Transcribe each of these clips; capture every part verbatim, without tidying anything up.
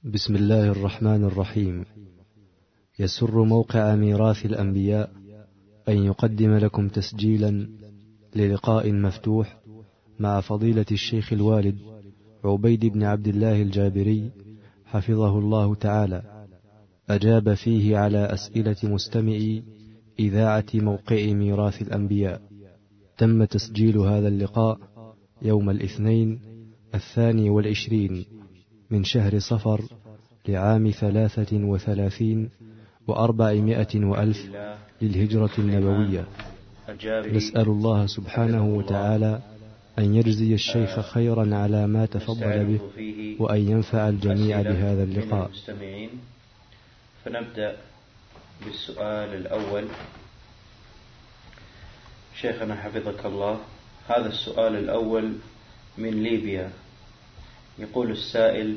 بسم الله الرحمن الرحيم. يسر موقع ميراث الأنبياء أن يقدم لكم تسجيلا للقاء مفتوح مع فضيلة الشيخ الوالد عبيد بن عبد الله الجابري حفظه الله تعالى، أجاب فيه على أسئلة مستمعي إذاعة موقع ميراث الأنبياء. تم تسجيل هذا اللقاء يوم الاثنين الثاني والعشرين من شهر صفر لعام ثلاثة وثلاثين وأربعمائة وألف للهجرة النبوية. نسأل الله سبحانه وتعالى أن يجزي الشيخ خيرا على ما تفضل به، وأن ينفع الجميع بهذا اللقاء. فنبدأ بالسؤال الأول. شيخنا حفظك الله، هذا السؤال الأول من ليبيا. يقول السائل: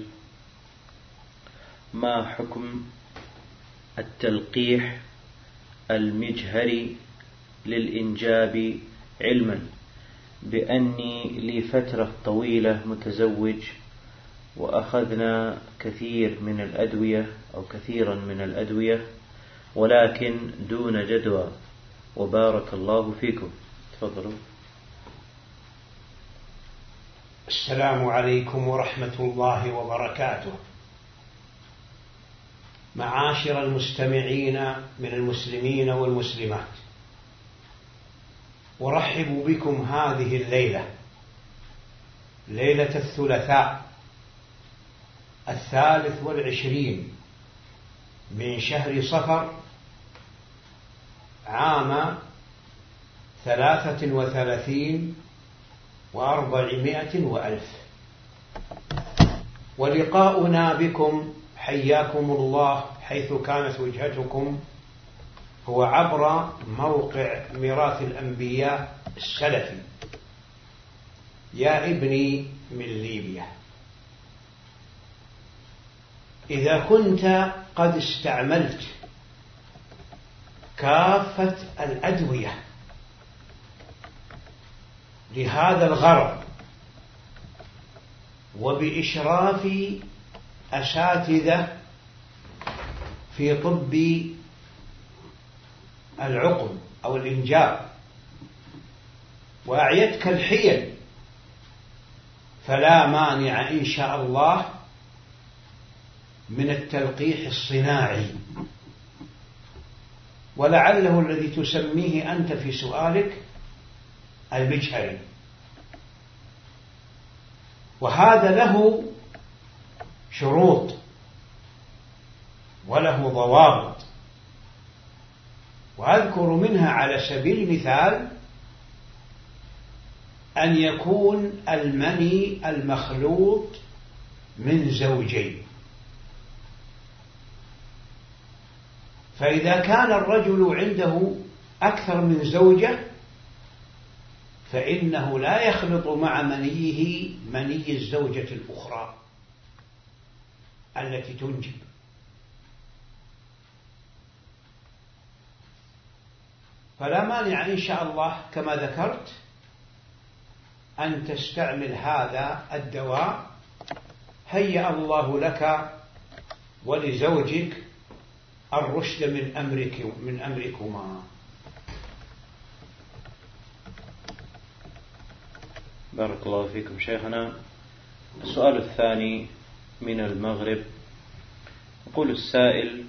ما حكم التلقيح المجهري للإنجاب، علما بأني لفترة طويلة متزوج وأخذنا كثير من الأدوية أو كثيرا من الأدوية ولكن دون جدوى، وبارك الله فيكم. تفضلوا. السلام عليكم ورحمة الله وبركاته. معاشر المستمعين من المسلمين والمسلمات، أرحب بكم هذه الليلة، ليلة الثلاثاء الثالث والعشرين من شهر صفر عام ثلاثة وثلاثين وأربعمائة وألف، ولقاؤنا بكم حياكم الله حيث كانت وجهتكم هو عبر موقع ميراث الأنبياء السلفي. يا ابني من ليبيا، إذا كنت قد استعملت كافة الأدوية لهذا الغرض وبإشراف أساتذة في طب العقم أو الإنجاب وأعيتك الحيل، فلا مانع إن شاء الله من التلقيح الصناعي، ولعله الذي تسميه أنت في سؤالك المجهري، وهذا له شروط وله ضوابط، وأذكر منها على سبيل المثال أن يكون المني المخلوط من زوجين. فإذا كان الرجل عنده أكثر من زوجة فإنه لا يخلط مع منيه مني الزوجة الأخرى التي تنجب، فلا مانع إن شاء الله كما ذكرت أن تستعمل هذا الدواء. هيأ الله لك ولزوجك الرشد من أمرك من أمركما. بارك الله فيكم شيخنا. السؤال الثاني من المغرب. يقول السائل: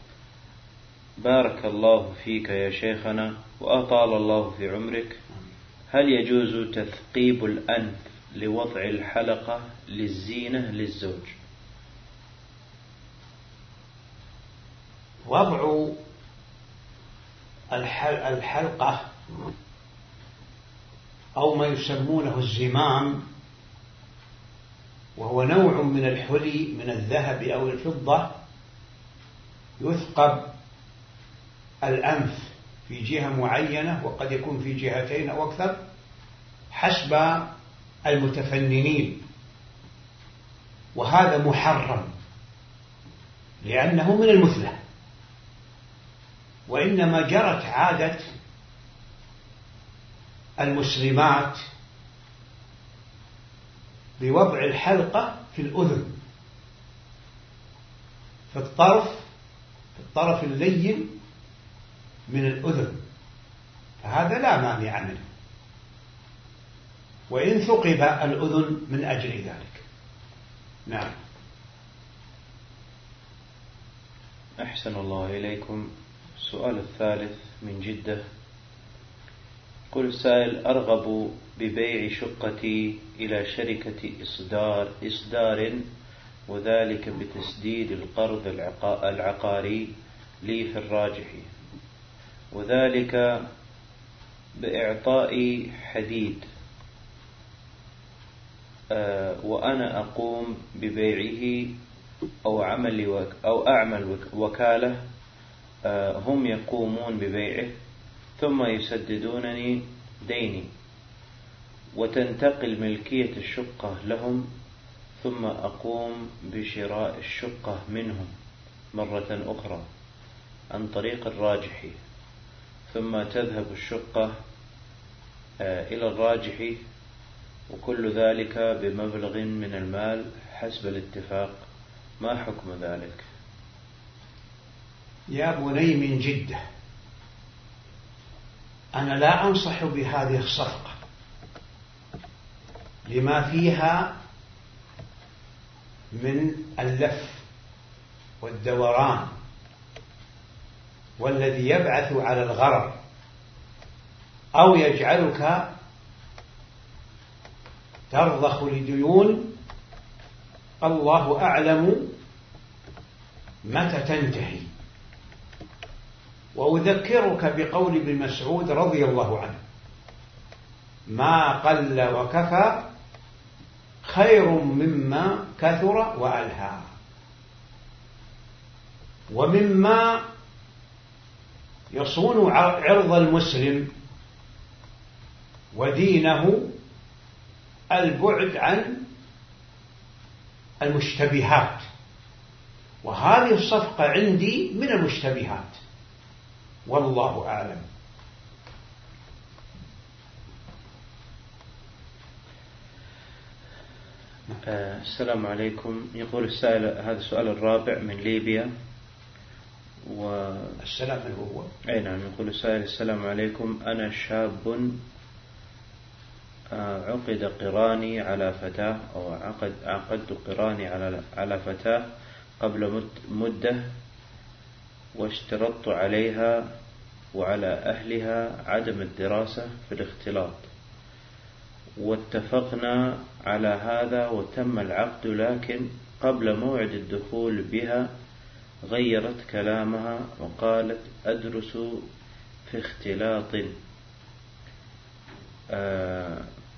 بارك الله فيك يا شيخنا وأطال الله في عمرك، هل يجوز تثقيب الأنف لوضع الحلقة للزينة للزوج؟ وضع الحلقة أو ما يسمونه الزمام، وهو نوع من الحلي من الذهب أو الفضة، يثقب الأنف في جهة معينة وقد يكون في جهتين أو أكثر حسب المتفننين، وهذا محرم لأنه من المثلى، وإنما جرت عادة المسلمات بوضع الحلقة في الأذن، في الطرف في الطرف اللين من الأذن، فهذا لا مانع منه، وإن ثقب الأذن من أجل ذلك. نعم. أحسن الله إليكم. السؤال الثالث من جدة. قل السائل: أرغب ببيع شقتي إلى شركة إصدار إصدار وذلك بتسديد القرض العقاري لي في الراجح، وذلك بإعطاء حديد، أه وأنا أقوم ببيعه أو عمل أو أعمل وكالة، أه هم يقومون ببيعه ثم يسددونني ديني، وتنتقل ملكية الشقة لهم، ثم أقوم بشراء الشقة منهم مرة أخرى عن طريق الراجح، ثم تذهب الشقة إلى الراجح، وكل ذلك بمبلغ من المال حسب الاتفاق. ما حكم ذلك؟ يا بني من جدة، أنا لا أنصح بهذه الصفقة لما فيها من اللف والدوران، والذي يبعث على الغرر أو يجعلك ترضخ لديون الله أعلم متى تنتهي. وأذكرك بقول ابن مسعود رضي الله عنه: ما قل وكفى خير مما كثر وألهى. ومما يصون عرض المسلم ودينه البعد عن المشتبهات، وهذه الصفقة عندي من المشتبهات، والله أعلم. السلام عليكم. يقول السائل، هذا السؤال الرابع من ليبيا. و... السلام من هو؟ أي نعم. يقول السائل: السلام عليكم، أنا شاب عقد قراني على فتاة أو عقد عقدت قراني على على فتاة قبل مدة، واشترطت عليها وعلى أهلها عدم الدراسة في الاختلاط، واتفقنا على هذا وتم العقد، لكن قبل موعد الدخول بها غيرت كلامها وقالت أدرس في اختلاط. آه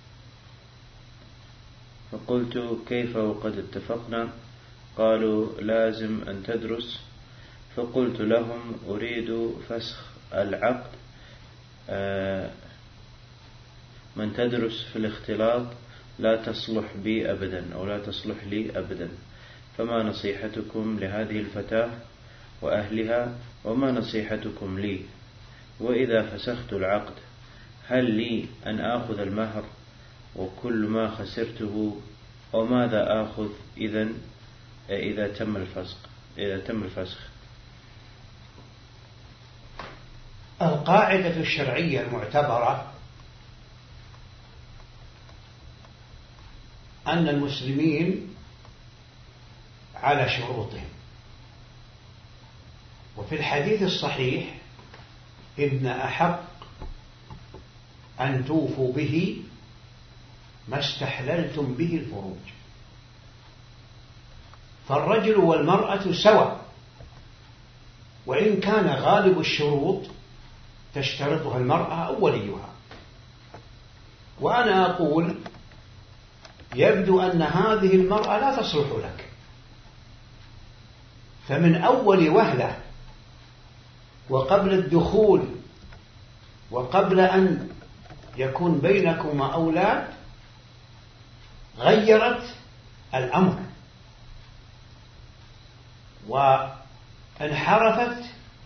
فقلت: كيف وقد اتفقنا؟ قالوا: لازم أن تدرس. فقلت لهم: أريد فسخ العقد، آه من تدرس في الاختلاط لا تصلح بي أبدا أو لا تصلح لي أبدا، فما نصيحتكم لهذه الفتاة وأهلها، وما نصيحتكم لي؟ وإذا فسخت العقد هل لي أن آخذ المهر وكل ما خسرته، وماذا آخذ إذن إذا تم الفسخ إذا تم الفسخ؟ القاعدة الشرعية المعتبرة أن المسلمين على شروطهم، وفي الحديث الصحيح: إن أحق أن توفوا به ما استحللتم به الفروج. فالرجل والمرأة سواء، وإن كان غالب الشروط تشترطها المرأة أو وليها. وأنا أقول: يبدو أن هذه المرأة لا تصلح لك، فمن أول وهلة وقبل الدخول وقبل أن يكون بينكما أولاد غيرت الأمر وانحرفت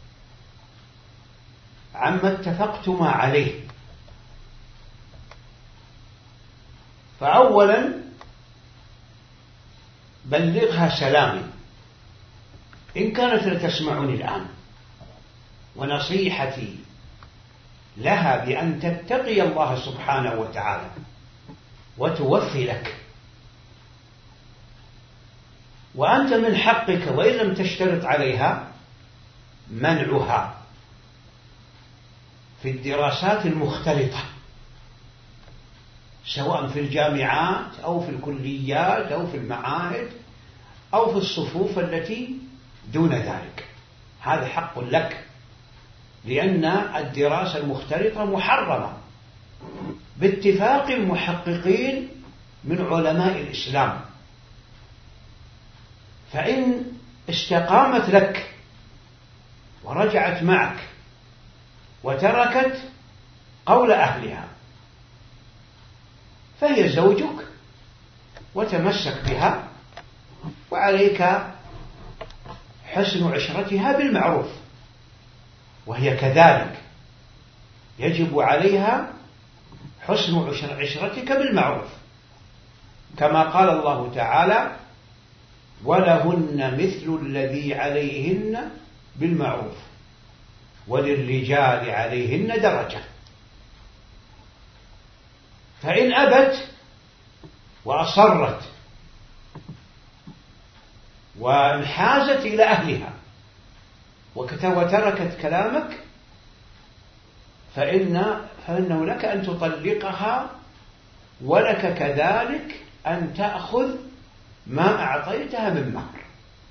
عما اتفقتما عليه. فأولا بلغها سلامي، إن كانت لتسمعني الآن، ونصيحتي لها بأن تتقي الله سبحانه وتعالى وتوفي لك، وأنت من حقك وإن لم تشترط عليها منعها في الدراسات المختلطة، سواء في الجامعات أو في الكليات أو في المعاهد أو في الصفوف التي دون ذلك. هذا حق لك، لأن الدراسة المختلطة محرمة باتفاق المحققين من علماء الإسلام. فإن استقامت لك ورجعت معك وتركت قول أهلها فهي زوجك وتمسك بها، وعليك حسن عشرتها بالمعروف، وهي كذلك يجب عليها حسن عشرتك بالمعروف، كما قال الله تعالى: ولهن مثل الذي عليهن بالمعروف وللرجال عليهن درجة. فإن أبت وأصرت وانحازت إلى أهلها وتركت كلامك فإن فإنه لك أن تطلقها، ولك كذلك أن تأخذ ما أعطيتها من مهر.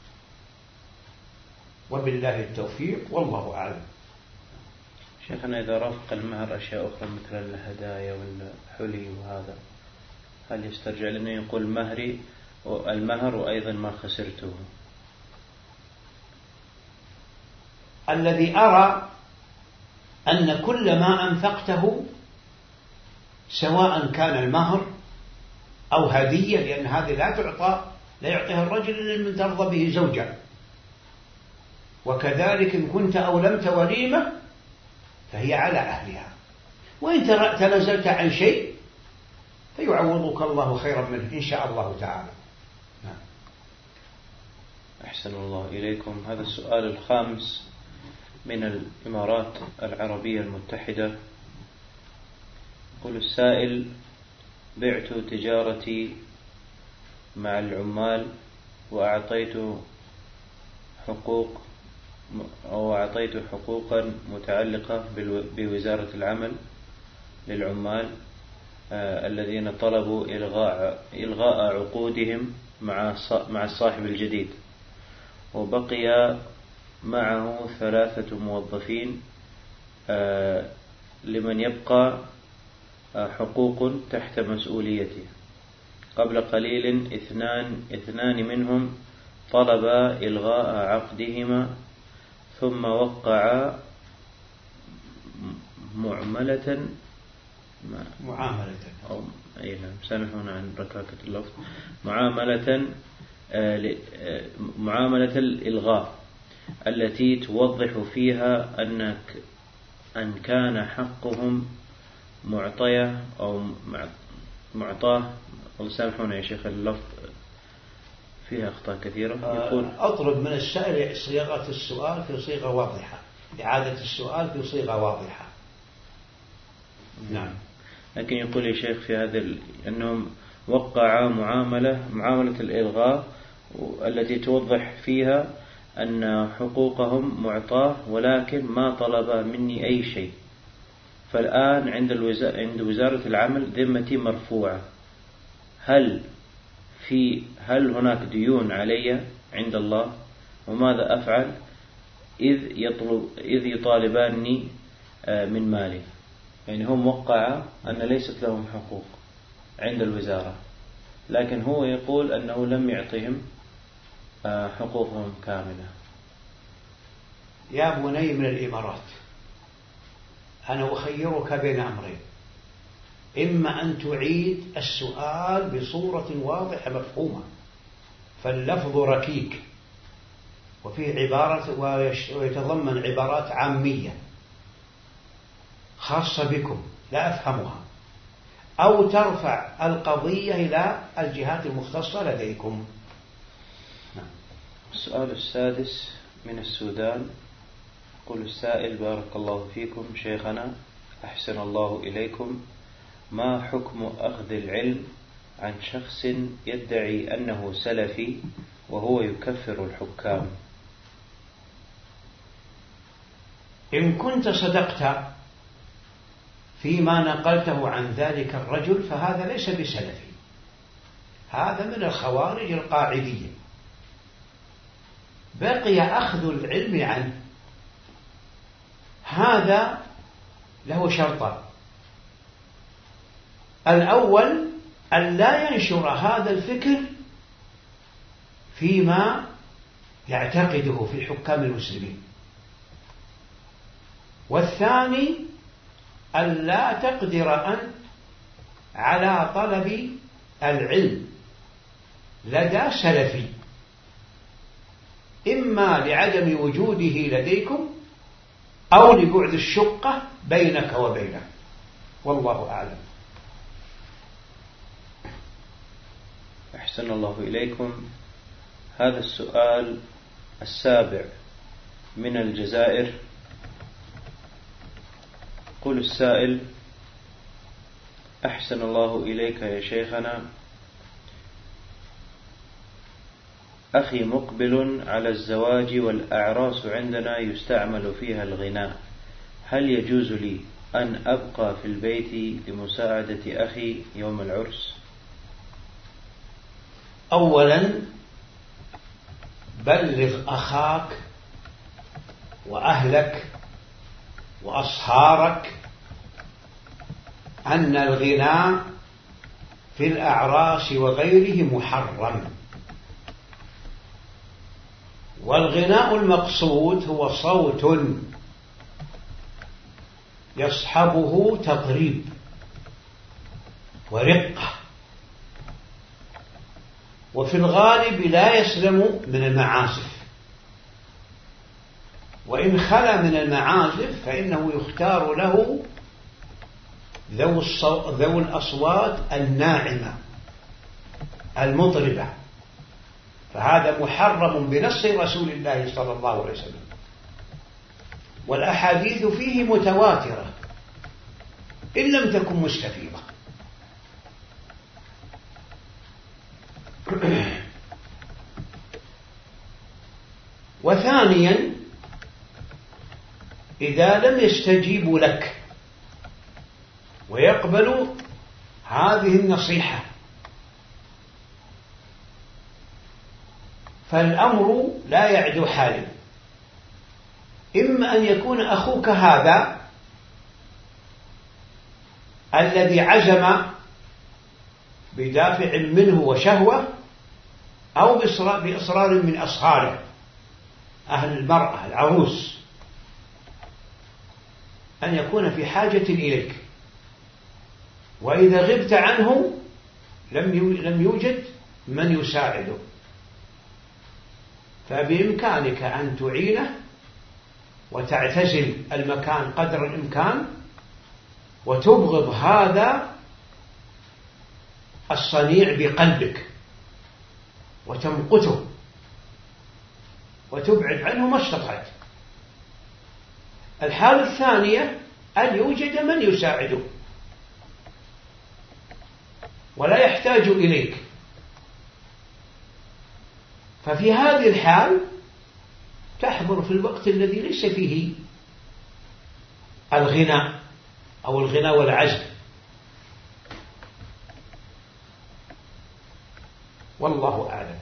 وبالله التوفيق، والله أعلم. شيخنا، إذا رافق المهر أشياء أخرى مثل الهدايا والحلي وهذا، هل يسترجع لأنه يقول مهري المهر وأيضا ما خسرته؟ الذي أرى أن كل ما أنفقته سواء كان المهر أو هدية، لأن هذه لا تعطى لا يعطيها الرجل إلا من ترضى به زوجا، وكذلك إن كنت أولمت وليمة فهي على أهلها، وإن تنازلت عن شيء فيعوضك الله خيرا منه إن شاء الله تعالى. نعم. أحسن الله إليكم. هذا السؤال الخامس من الإمارات العربية المتحدة. يقول السائل: بعت تجارتي مع العمال وأعطيت حقوق أو أعطيت حقوقا متعلقة بوزارة العمل للعمال آه الذين طلبوا إلغاء إلغاء عقودهم مع مع الصاحب الجديد، وبقي معه ثلاثة موظفين آه لمن يبقى آه حقوق تحت مسؤوليته. قبل قليل اثنان اثنان منهم طلبا إلغاء عقدهما، ثم وقعا معاملة معاملة أو أي نعم سامحونا عن ركاكة اللفظ معاملة آه معاملة الإلغاء التي توضح فيها أنك أن كان حقهم معطية أو معطاه. سامحونا يا شيخ اللفظ فيها أخطاء كثيرة. يقول أطلب من السائل صياغة السؤال في صيغة واضحة، إعادة السؤال في صيغة واضحة. نعم. لكن يقول يا شيخ في هذا أنهم وقع معاملة معاملة الإلغاء التي توضح فيها أن حقوقهم معطاة، ولكن ما طلب مني أي شيء. فالآن عند عند وزارة العمل ذمتي مرفوعة. هل في هل هناك ديون علي عند الله؟ وماذا أفعل إذ يطلب إذ يطالباني من مالي؟ يعني هم وقع أن ليست لهم حقوق عند الوزارة، لكن هو يقول أنه لم يعطيهم حقوقهم كاملة. يا بني من الإمارات، أنا أخيرك بين أمرين: إما أن تعيد السؤال بصورة واضحة مفهومة، فاللفظ ركيك وفيه عبارة ويتضمن عبارات عامية خاصة بكم لا أفهمها، أو ترفع القضية إلى الجهات المختصة لديكم. السؤال السادس من السودان. يقول السائل: بارك الله فيكم شيخنا، أحسن الله إليكم، ما حكم أخذ العلم عن شخص يدعي أنه سلفي وهو يكفر الحكام؟ إن كنت صدقت فيما نقلته عن ذلك الرجل فهذا ليس بسلفي، هذا من الخوارج القاعدية. بقي أخذ العلم عنه، هذا له شرطان: الأول أن لا ينشر هذا الفكر فيما يعتقده في حكام المسلمين، والثاني أن لا تقدر أنت على طلب العلم لدى سلفي، إما لعدم وجوده لديكم أو لبعد الشقة بينك وبينه، والله أعلم. أحسن الله إليكم. هذا السؤال السابع من الجزائر. قل السائل: أحسن الله إليك يا شيخنا، أخي مقبل على الزواج والأعراس عندنا يستعمل فيها الغناء، هل يجوز لي أن أبقى في البيت لمساعدة أخي يوم العرس؟ أولا بلغ أخاك وأهلك وأصهارك أن الغناء في الأعراس وغيره محرم، والغناء المقصود هو صوت يصحبه تطريب ورقة، وفي الغالب لا يسلم من المعازف، وإن خلا من المعازف فإنه يختار له ذو, ذو الأصوات الناعمة المطربة، فهذا محرم بنص رسول الله صلى الله عليه وسلم، والأحاديث فيه متواترة إن لم تكن مستفيضة. وثانيا إذا لم يستجيبوا لك ويقبلوا هذه النصيحة فالأمر لا يعدو حاله، إما أن يكون أخوك هذا الذي عزم بدافع منه وشهوة أو بإصرار من أصهاره أهل المرأة العروس أن يكون في حاجة إليك، وإذا غبت عنه لم يوجد من يساعده، فبإمكانك أن تعينه وتعتزل المكان قدر الإمكان وتبغض هذا الصنيع بقلبك وتمقته وتبعد عنه ما استطعت. الحالة الثانية أن يوجد من يساعده ولا يحتاج إليك، ففي هذه الحال تحضر في الوقت الذي ليس فيه الغناء أو الغناء والعزف، والله أعلم.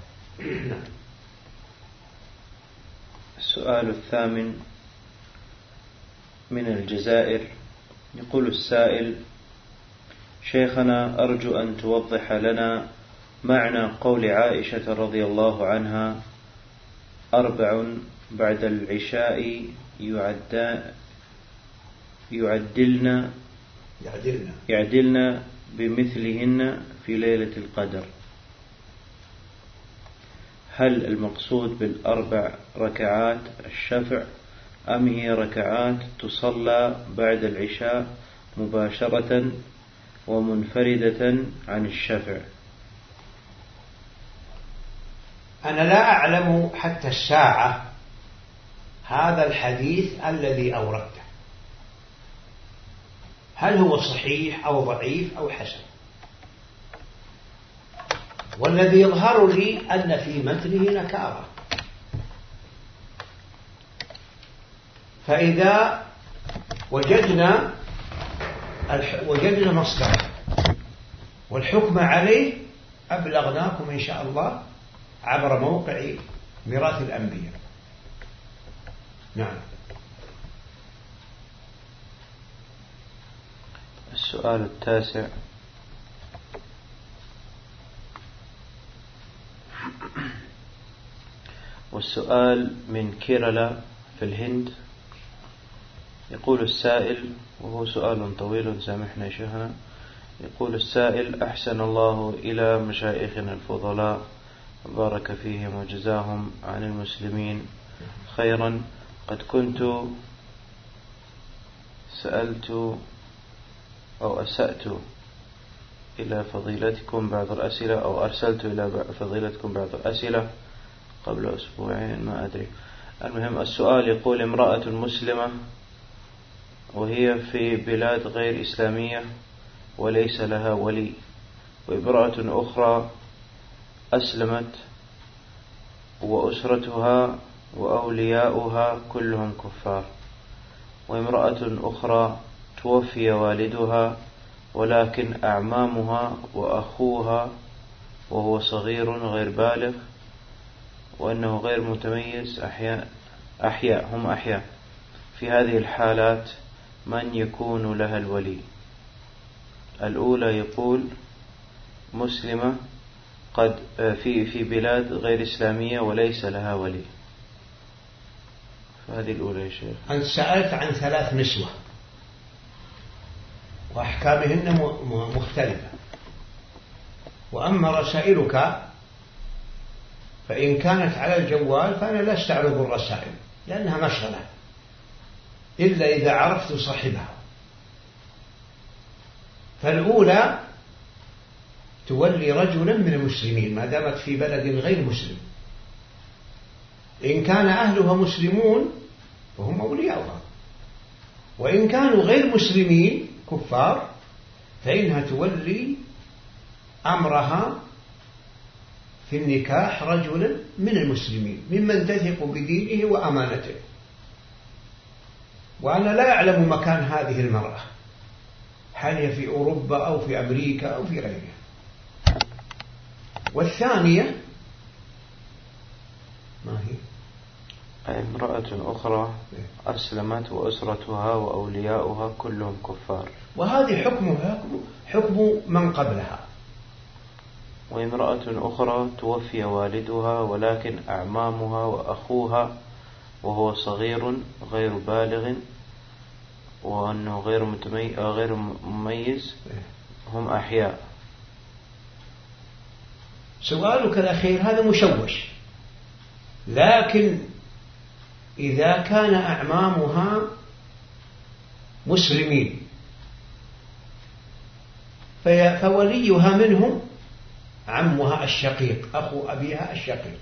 السؤال الثامن من الجزائر. يقول السائل: شيخنا، أرجو أن توضح لنا معنى قول عائشة رضي الله عنها: أربع بعد العشاء يعدلن يعدلن يعدلن بمثلهن في ليلة القدر. هل المقصود بالأربع ركعات الشفع أم هي ركعات تصلى بعد العشاء مباشرة ومنفردة عن الشفع؟ أنا لا أعلم حتى الساعة هذا الحديث الذي أوردته هل هو صحيح أو ضعيف أو حسن، والذي يظهر لي أن في متنه نكارة. فإذا وجدنا وجدنا مصدر والحكم عليه أبلغناكم إن شاء الله عبر موقع ميراث الأنبياء. نعم. السؤال التاسع: والسؤال من كيرلا في الهند. يقول السائل، وهو سؤال طويل سامحنا يا شيخنا، يقول السائل: أحسن الله إلى مشايخنا الفضلاء وبارك فيهم وجزاهم عن المسلمين خيرا. قد كنت سألت أو أسأت إلى فضيلتكم بعض الأسئلة أو أرسلت إلى فضيلتكم بعض الأسئلة قبل أسبوعين، ما أدري. المهم السؤال يقول: امرأة مسلمة وهي في بلاد غير إسلامية وليس لها ولي، وامرأة أخرى أسلمت وأسرتها وأولياؤها كلهم كفار، وامرأة أخرى توفي والدها ولكن أعمامها وأخوها وهو صغير غير بالغ وأنه غير متميز أحياء أحياء هم أحياء. في هذه الحالات من يكون لها الولي؟ الأولى يقول مسلمة قد في في بلاد غير إسلامية وليس لها ولي. فهذه الأولى يا شيخ. أنت سألت عن ثلاث نسوة وأحكامهن مختلفة، وأما رسائلك فإن كانت على الجوال فأنا لا أستعرض الرسائل لأنها مشغلة إلا إذا عرفت صاحبها. فالأولى تولي رجلا من المسلمين ما دامت في بلد غير مسلم. إن كان أهلها مسلمون فهم أولياؤها، وإن كانوا غير مسلمين كفار فإنها تولي أمرها في النكاح رجلا من المسلمين ممن تثق بدينه وأمانته. وأنا لا أعلم مكان هذه المرأة، هل هي في أوروبا أو في أمريكا أو في غيرها. والثانية ما هي؟ امرأة أخرى أسلمت وأسرتها وأولياؤها كلهم كفار، وهذه حكمها حكم من قبلها. وامرأة أخرى توفي والدها ولكن أعمامها وأخوها وهو صغير غير بالغ وأنه غير متميز غير مميز هم أحياء. سؤالك الأخير هذا مشوش، لكن إذا كان أعمامها مسلمين فوليها منهم عمها الشقيق أخو أبيها الشقيق،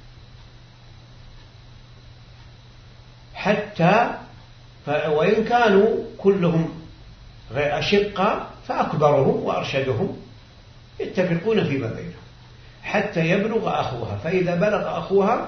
حتى وإن كانوا كلهم غير أشقة فأكبرهم وأرشدهم يتفقون فيما بينهم حتى يبلغ أخوها. فإذا بلغ أخوها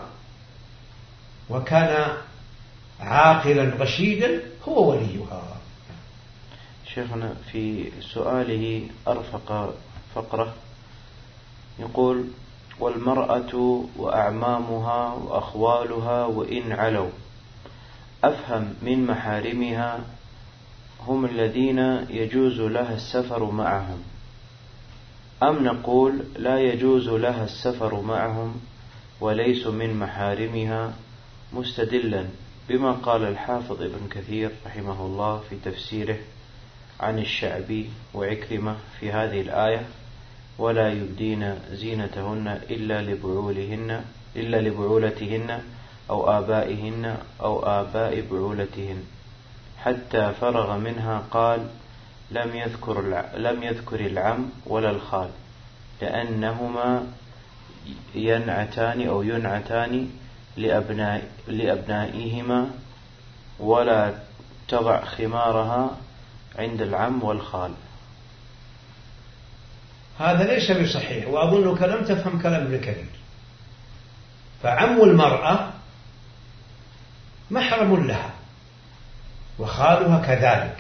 وكان عاقلا رشيدا هو وليها. شيخنا في سؤاله أرفق فقرة يقول: والمرأة وأعمامها وأخوالها وإن علوا أفهم من محارمها هم الذين يجوز لها السفر معهم، أم نقول لا يجوز لها السفر معهم وليس من محارمها، مستدلا بما قال الحافظ ابن كثير رحمه الله في تفسيره عن الشعبي وعكرمة في هذه الآية: ولا يبدين زينتهن إلا لبعولهن إلا لبعولتهن أو آبائهن أو آباء بعولتهن، حتى فرغ منها قال: لم يذكر لم يذكر العم ولا الخال لأنهما ينعتان أو ينعتان لأبناء لأبنائهما ولا تضع خمارها عند العم والخال. هذا ليس بصحيح، وأظنك لم تفهم كلام ابن كثير. فعم المرأة محرم لها وخالها كذلك،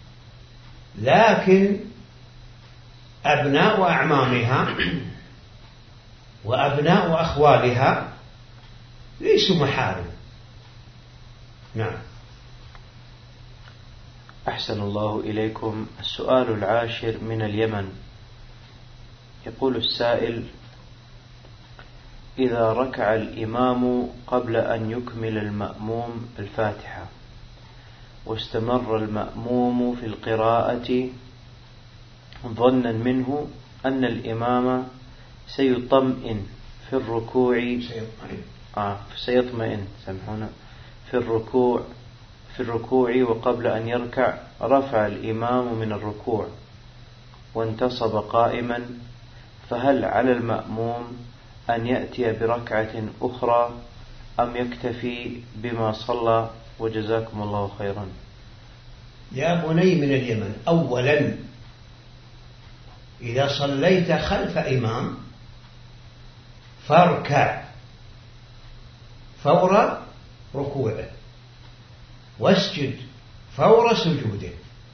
لكن أبناء أعمامها وأبناء أخوالها ليسوا محارم. نعم. أحسن الله إليكم. السؤال العاشر من اليمن، يقول السائل: إذا ركع الإمام قبل أن يكمل المأموم الفاتحة واستمر المأموم في القراءة ظنا منه أن الإمام سيطمئن في الركوع سيطمئن, آه سيطمئن سامحونا في الركوع في الركوع وقبل أن يركع رفع الإمام من الركوع وانتصب قائما، فهل على المأموم أن يأتي بركعة أخرى أم يكتفي بما صلى؟ وجزاكم الله خيرا. يا بني من اليمن، أولا إذا صليت خلف إمام فاركع فور ركوعه واسجد فور سجوده،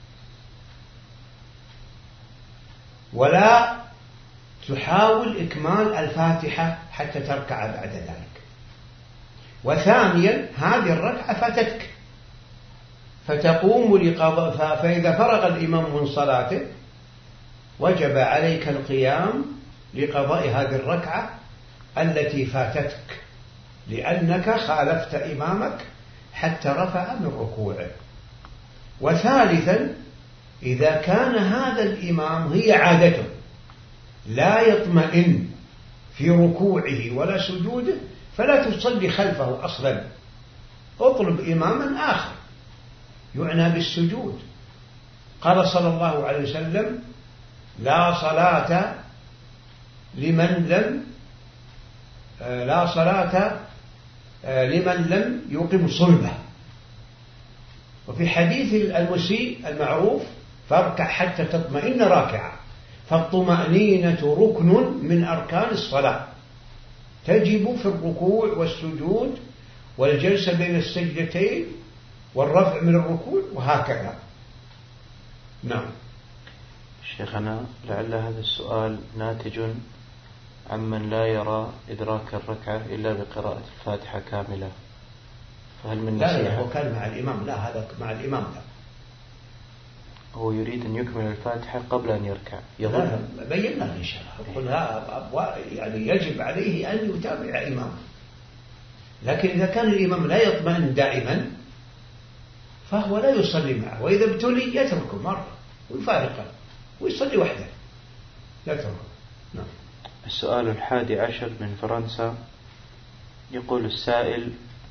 ولا تحاول إكمال الفاتحة حتى تركع بعد ذلك. وثانيا هذه الركعة فاتتك فتقوم لقضاء، فإذا فرغ الإمام من صلاته وجب عليك القيام لقضاء هذه الركعة التي فاتتك، لأنك خالفت إمامك حتى رفع من ركوعه. وثالثا إذا كان هذا الإمام هي عادته لا يطمئن في ركوعه ولا سجوده فلا تصلي خلفه أصلا، اطلب إماما آخر يعنى بالسجود. قال صلى الله عليه وسلم: لا صلاة لمن لم لا صلاة لمن لم يقم صلبه. وفي حديث المسيء المعروف: فاركع حتى تطمئن راكعا. فالطمأنينة ركن من أركان الصلاة، تجب في الركوع والسجود والجلسة بين السجدتين والرفع من الركوع وهكذا. نعم. شيخنا، لعل هذا السؤال ناتج عمن لا يرى إدراك الركعة إلا بقراءة الفاتحة كاملة، فهل من لا نصيحة؟ لا هو كان مع الإمام، لا هذا مع الإمام لا. هو يريد أن يكمل الفاتحة قبل أن يركع. لا بينا إن شاء الله. قلها يعني يجب عليه أن يتابع إمامه، لكن إذا كان الإمام لا يطمئن دائما فهو لا يصلي معه، وإذا ابتلي يتركه مرة ويفارقه ويصلي وحده يتركه. نعم. السؤال الحادي عشر من فرنسا، يقول السائل: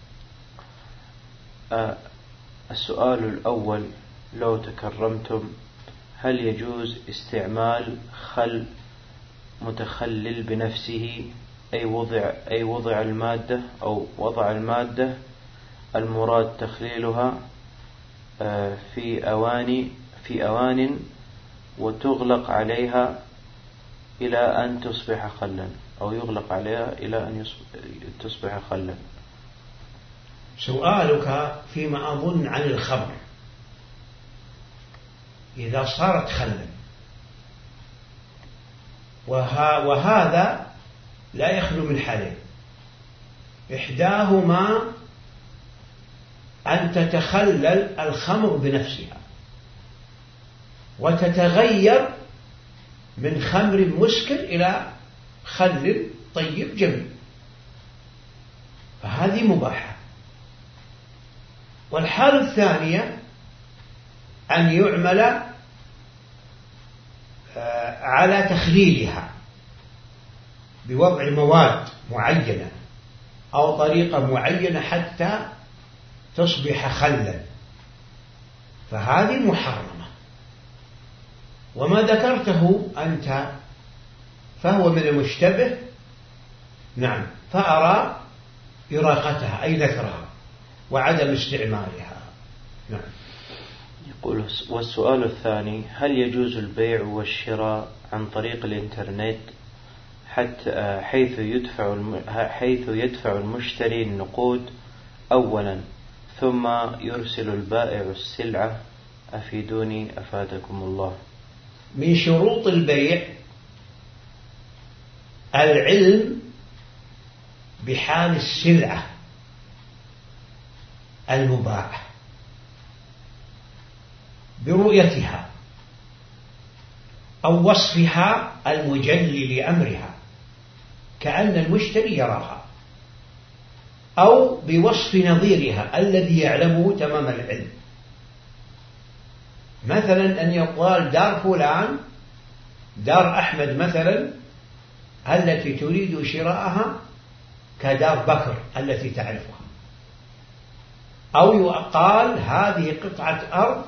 آه السؤال الأول: لو تكرمتم، هل يجوز استعمال خل متخلل بنفسه، أي وضع أي وضع المادة أو وضع المادة المراد تخليلها في أواني في أوان وتغلق عليها إلى أن تصبح خلا، أو يغلق عليها إلى أن تصبح خلا؟ سؤالك فيما أظن عن الخمر إذا صارت خلا، وهذا لا يخلو من حالين: إحداهما أن تتخلل الخمر بنفسها وتتغير من خمر مسكر إلى خل طيب جميل، فهذه مباحة. والحالة الثانية أن يعمل على تخليلها بوضع مواد معينة أو طريقة معينة حتى تصبح خلا، فهذه محرمة. وما ذكرته أنت فهو من المشتبه نعم، فأرى إراقتها أي نثرها وعدم استعمالها. نعم. يقول: والسؤال الثاني: هل يجوز البيع والشراء عن طريق الإنترنت حتى حيث يدفع حيث يدفع المشتري النقود أولا ثم يرسل البائع السلعة؟ أفيدوني أفادكم الله. من شروط البيع العلم بحال السلعة المباعة برؤيتها أو وصفها المجلي لأمرها كأن المشتري يراها، أو بوصف نظيرها الذي يعلمه تمام العلم. مثلا أن يقال دار فلان دار أحمد مثلا التي تريد شراءها كدار بكر التي تعرفها، أو يقال هذه قطعة أرض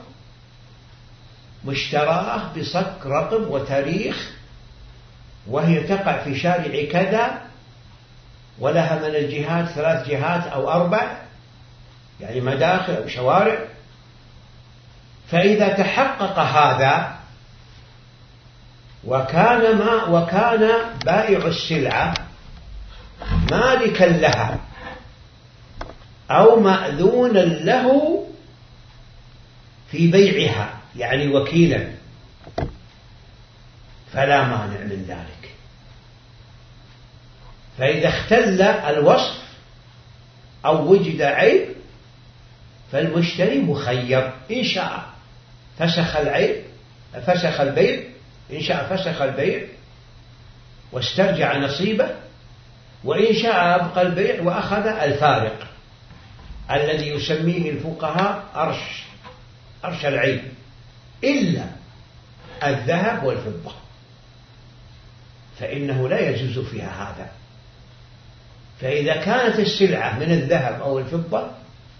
مشتراه بصك رقم وتاريخ وهي تقع في شارع كذا ولها من الجهات ثلاث جهات أو أربع، يعني مداخل أو شوارع. فإذا تحقق هذا وكان ما وكان بائع السلعة مالكا لها أو مأذونا له في بيعها يعني وكيلا، فلا مانع من ذلك. فإذا اختل الوصف أو وجد عيب فالمشتري مخير، إن شاء فسخ العيب فسخ البيع، إن شاء فسخ البيع واسترجع نصيبه، وإن شاء أبقى البيع وأخذ الفارق الذي يسميه الفقهاء أرش أرش العيب، إلا الذهب والفضة فإنه لا يجوز فيها هذا. فإذا كانت السلعة من الذهب أو الفضة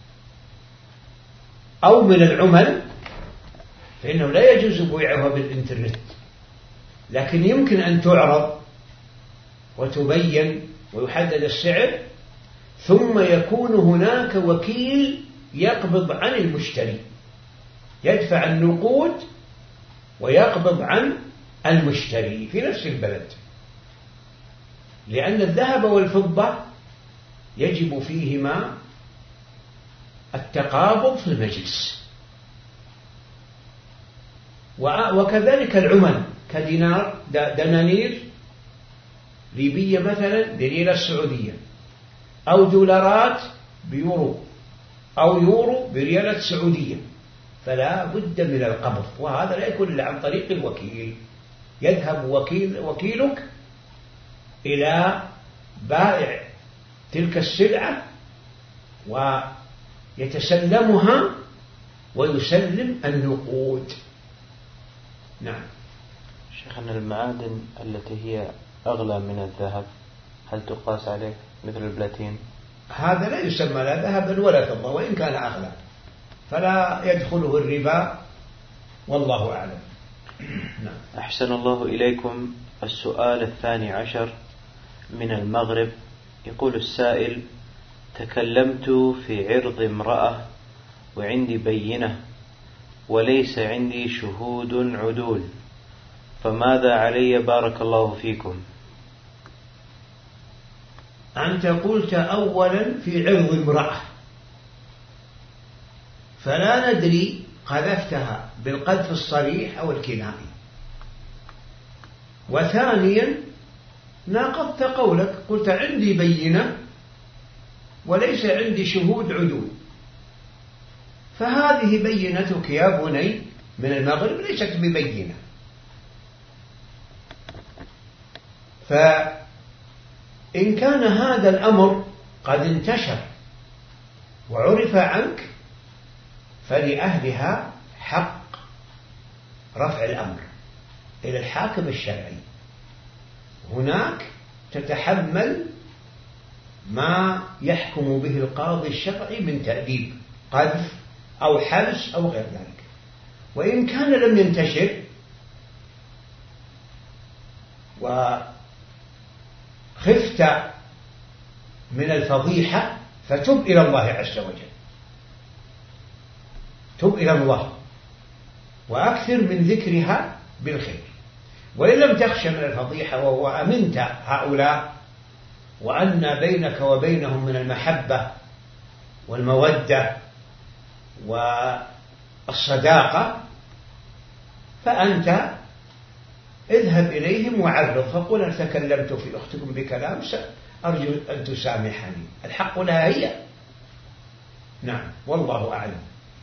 أو من العمل فإنه لا يجوز بيعها بالإنترنت، لكن يمكن أن تعرض وتبين ويحدد السعر، ثم يكون هناك وكيل يقبض عن المشتري، يدفع النقود ويقبض عن المشتري في نفس البلد، لأن الذهب والفضة يجب فيهما التقابض في المجلس، وكذلك العمل كدينار دنانير ليبية مثلا بريال السعودية، أو دولارات بيورو، أو يورو بريالات السعودية، فلا بد من القبض، وهذا لا يكون إلا عن طريق الوكيل. يذهب وكيل وكيلك إلى بائع تلك السلعة ويتسلمها ويسلم النقود. نعم. شيخنا، المعادن التي هي أغلى من الذهب هل تقاس عليه مثل البلاتين؟ هذا لا يسمى لا ذهبا ولا فضة وإن كان أغلى، فلا يدخله الربا والله أعلم. نعم. أحسن الله إليكم. السؤال الثاني عشر من المغرب. يقول السائل: تكلمت في عرض امرأة وعندي بينة وليس عندي شهود عدول، فماذا علي بارك الله فيكم؟ أنت قلت أولا في عرض امرأة، فلا ندري قذفتها بالقذف الصريح أو الكنائي. وثانيا ناقضت قولك، قلت عندي بينة وليس عندي شهود عدول، فهذه بينتك يا بني من المغرب ليست ببينة. فإن كان هذا الأمر قد انتشر وعرف عنك فلأهلها حق رفع الأمر إلى الحاكم الشرعي، هناك تتحمل ما يحكم به القاضي الشرعي من تأديب قذف أو حبس أو غير ذلك. وإن كان لم ينتشر وخفت من الفضيحة فتب إلى الله عز وجل، تب إلى الله وأكثر من ذكرها بالخير. وإن لم تخشى من الفضيحة وهو أمنت هؤلاء وأن بينك وبينهم من المحبة والمودة والصداقة، فأنت اذهب إليهم وعرض، فقل أن تكلمت في أختكم بكلام أرجو أن تسامحني، الحق لها هي. نعم، والله أعلم.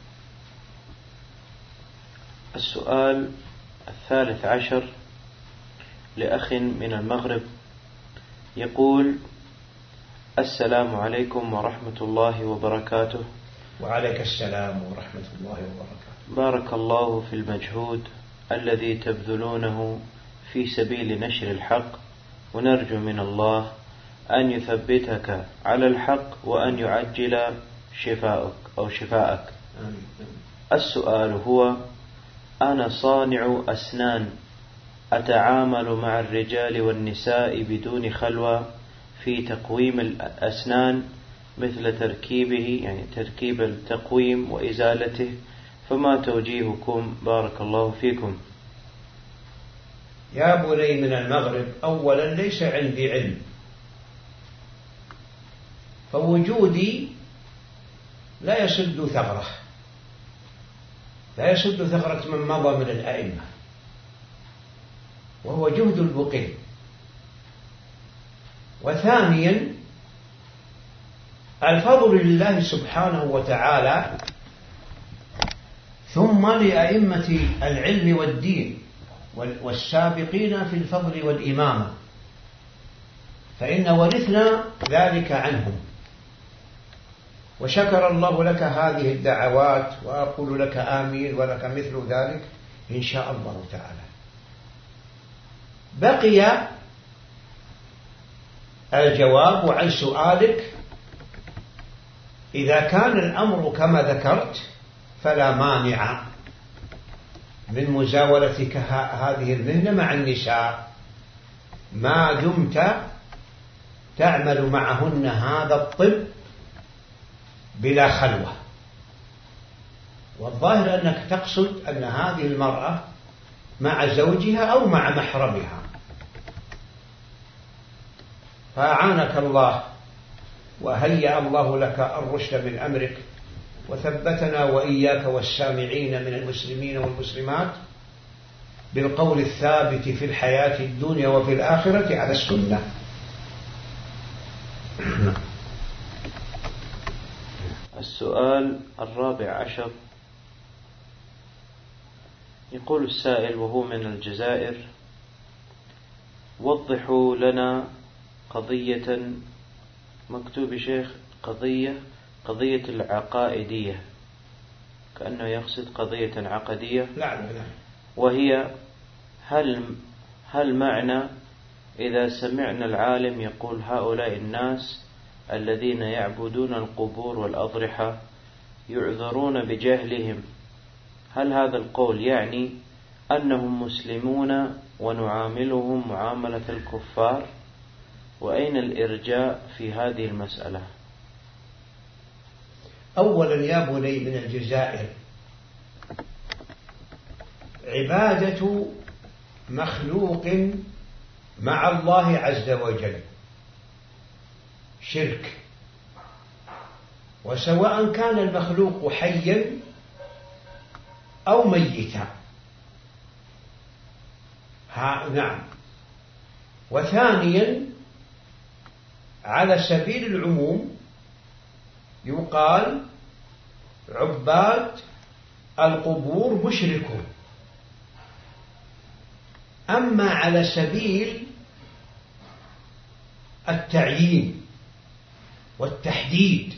السؤال الثالث عشر لأخ من المغرب يقول: السلام عليكم ورحمة الله وبركاته. وعليك السلام ورحمة الله وبركاته. بارك الله في المجهود الذي تبذلونه في سبيل نشر الحق، ونرجو من الله أن يثبتك على الحق وأن يعجل شفاءك أو شفاءك. السؤال هو: أنا صانع أسنان أتعامل مع الرجال والنساء بدون خلوة في تقويم الأسنان مثل تركيبه، يعني تركيب التقويم وإزالته، فما توجيهكم؟ بارك الله فيكم. يا بني من المغرب، أولا ليس عندي علم، فوجودي لا يسد ثغرة، لا يسد ثغرة من مضى من الأئمة، وهو جهد البقين. وثانيا الفضل لله سبحانه وتعالى، ثم لأئمة العلم والدين والسابقين في الفضل والإمامة، فإن ورثنا ذلك عنهم. وشكر الله لك هذه الدعوات، وأقول لك آمين ولك مثل ذلك إن شاء الله تعالى. بقي الجواب عن سؤالك: إذا كان الأمر كما ذكرت فلا مانع من مزاولتك هذه المهنة مع النساء ما دمت تعمل معهن هذا الطب بلا خلوة. والظاهر أنك تقصد أن هذه المرأة مع زوجها أو مع محرمها، فأعانك الله وهيأ الله لك الرشد من أمرك، وثبتنا وإياك والسامعين من المسلمين والمسلمات بالقول الثابت في الحياة الدنيا وفي الآخرة على السنة. السؤال الرابع عشر يقول السائل وهو من الجزائر: وضحوا لنا قضية، مكتوب شيخ قضية قضية العقائدية، كأنه يقصد قضية عقدية. لا لا. وهي: هل هل معنى إذا سمعنا العالم يقول هؤلاء الناس الذين يعبدون القبور والأضرحة يعذرون بجهلهم، هل هذا القول يعني أنهم مسلمون ونعاملهم معاملة الكفار؟ وأين الإرجاء في هذه المسألة؟ أولا يا بني من الجزائر، عبادة مخلوق مع الله عز وجل شرك، وسواء كان المخلوق حيا أو ميتا. ها نعم. وثانيا على سبيل العموم يقال عباد القبور مشركون. أما على سبيل التعيين والتحديد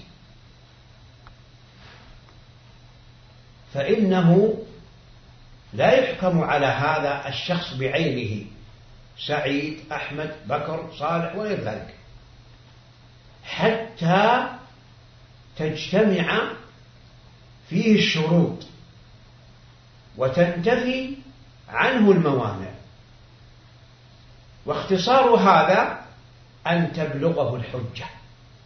فإنه لا يحكم على هذا الشخص بعينه، سعيد، أحمد، بكر، صالح وغير ذلك، حتى تجتمع فيه الشروط وتنتفي عنه الموانع. واختصار هذا أن تبلغه الحجة،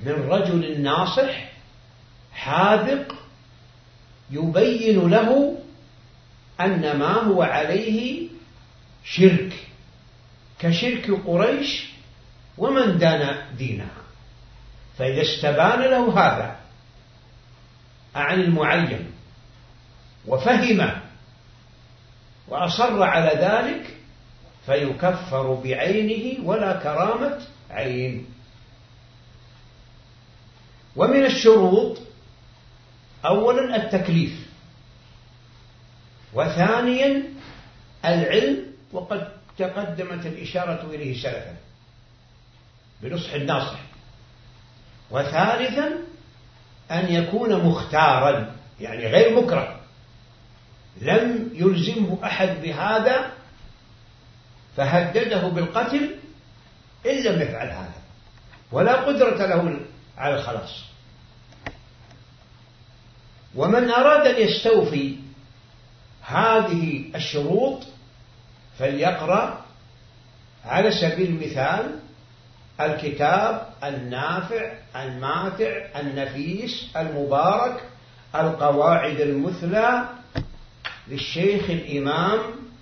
من رجل ناصح حاذق يبين له أن ما هو عليه شرك كشرك قريش ومن دان دينها. فإذا استبان له هذا عن المعين وفهم وأصر على ذلك فيكفر بعينه ولا كرامة عين. ومن الشروط أولا التكليف، وثانيا العلم، وقد تقدمت الإشارة إليه سلفا بنصح الناصح، وثالثا أن يكون مختارا يعني غير مكره، لم يلزمه أحد بهذا فهدده بالقتل إن لم يفعل هذا، ولا قدرة له على الخلاص. ومن أراد أن يستوفي هذه الشروط فليقرأ على سبيل المثال الكتاب النافع الماتع النفيس المبارك القواعد المثلى للشيخ الإمام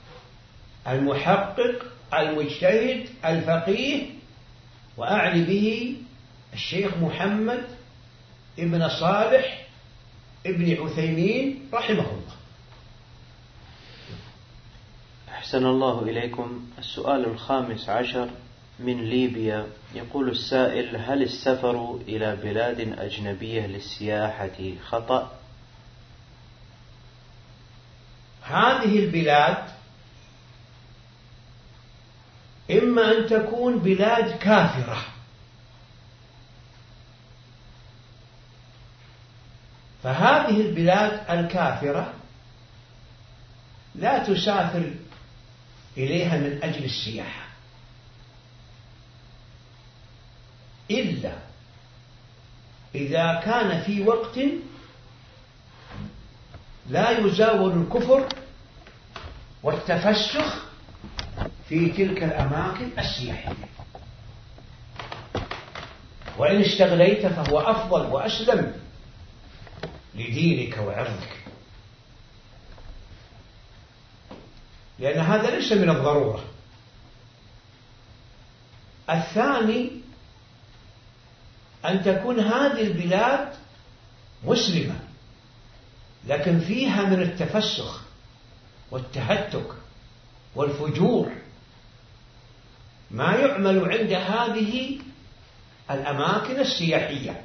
المحقق المجتهد الفقيه، وأعني به الشيخ محمد ابن صالح ابن عثيمين رحمه الله. أحسن الله إليكم. السؤال الخامس عشر من ليبيا، يقول السائل: هل السفر إلى بلاد أجنبية للسياحة خطأ؟ هذه البلاد إما أن تكون بلاد كافرة، فهذه البلاد الكافرة لا تسافر إليها من أجل السياحة إلا إذا كان في وقت لا يزاول الكفر والتفسخ في تلك الأماكن السياحية، وإن استغليت فهو أفضل وأسلم لدينك وعرضك، لأن هذا ليس من الضرورة. الثاني أن تكون هذه البلاد مسلمة لكن فيها من التفسخ والتهتك والفجور ما يعمل عند هذه الأماكن السياحية،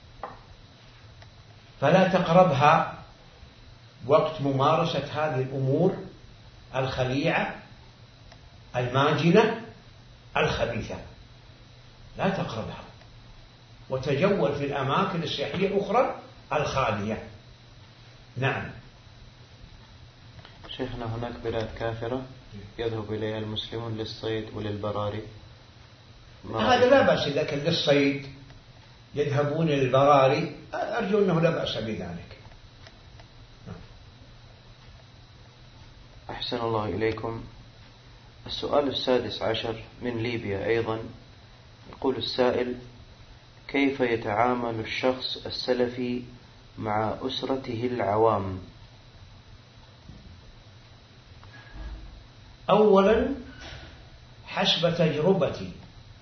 فلا تقربها وقت ممارسة هذه الأمور الخليعة الماجنة الخبيثة، لا تقربها، وتجول في الأماكن السياحية الأخرى الخالية. نعم. شيخنا، هناك بلاد كافرة يذهب إليها المسلمون للصيد وللبراري، هذا لا بأس، لكن للصيد يذهبون للبراري أرجو أنه لا بأس بذلك. أحسن الله إليكم. السؤال السادس عشر من ليبيا أيضا، يقول السائل: كيف يتعامل الشخص السلفي مع أسرته العوام؟ أولا حسب تجربتي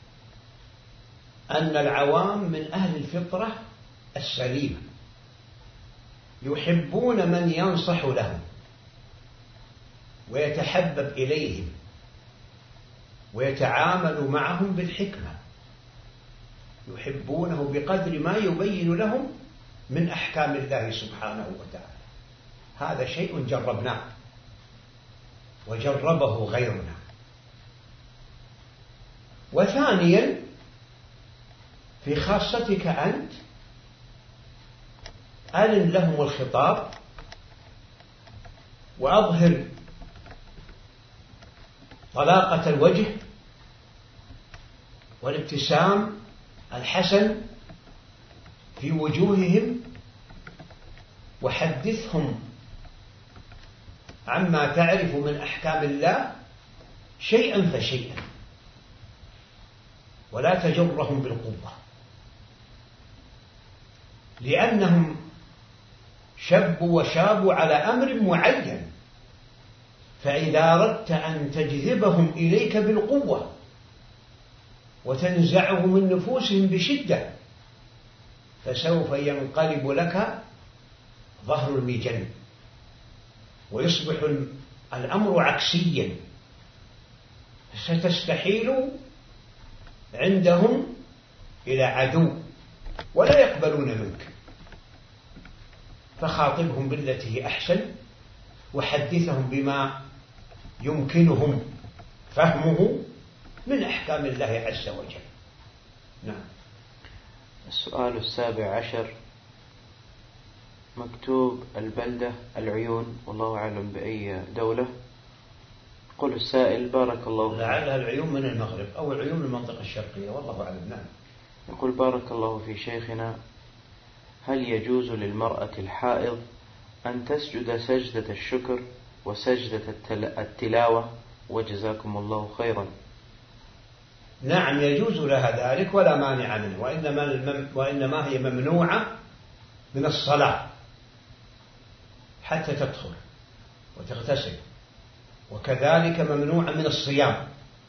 أن العوام من أهل الفطرة السليمة، يحبون من ينصح لهم ويتحبب إليهم ويتعامل معهم بالحكمة، يحبونه بقدر ما يبين لهم من أحكام الله سبحانه وتعالى. هذا شيء جربناه وجربه غيرنا. وثانيا في خاصتك أنت ألن لهم الخطاب وأظهر طلاقة الوجه والابتسام الحسن في وجوههم، وحدثهم عما تعرف من أحكام الله شيئا فشيئا، ولا تجرهم بالقوة، لأنهم شبوا وشابوا على أمر معين، فإذا أردت أن تجذبهم إليك بالقوة وتنزعه من نفوسهم بشدة فسوف ينقلب لك ظهر المجن، ويصبح الأمر عكسيا، ستستحيل عندهم إلى عدو ولا يقبلون منك. فخاطبهم بالتي هي أحسن، وحدثهم بما يمكنهم فهمه من أحكام الله عز وجل. نعم. السؤال السابع عشر، مكتوب البلدة العيون، والله أعلم بأي دولة. قل السائل بارك الله فيك. لعلها العيون من المغرب أو العيون من المنطقة الشرقية، والله أعلم. نعم. يقول بارك الله في شيخنا، هل يجوز للمرأة الحائض أن تسجد سجدة الشكر وسجدة التلاوة؟ وجزاكم الله خيرا. نعم يجوز لها ذلك ولا مانع منه، وإنما, وإنما هي ممنوعة من الصلاة حتى تدخل وتغتسل، وكذلك ممنوعة من الصيام،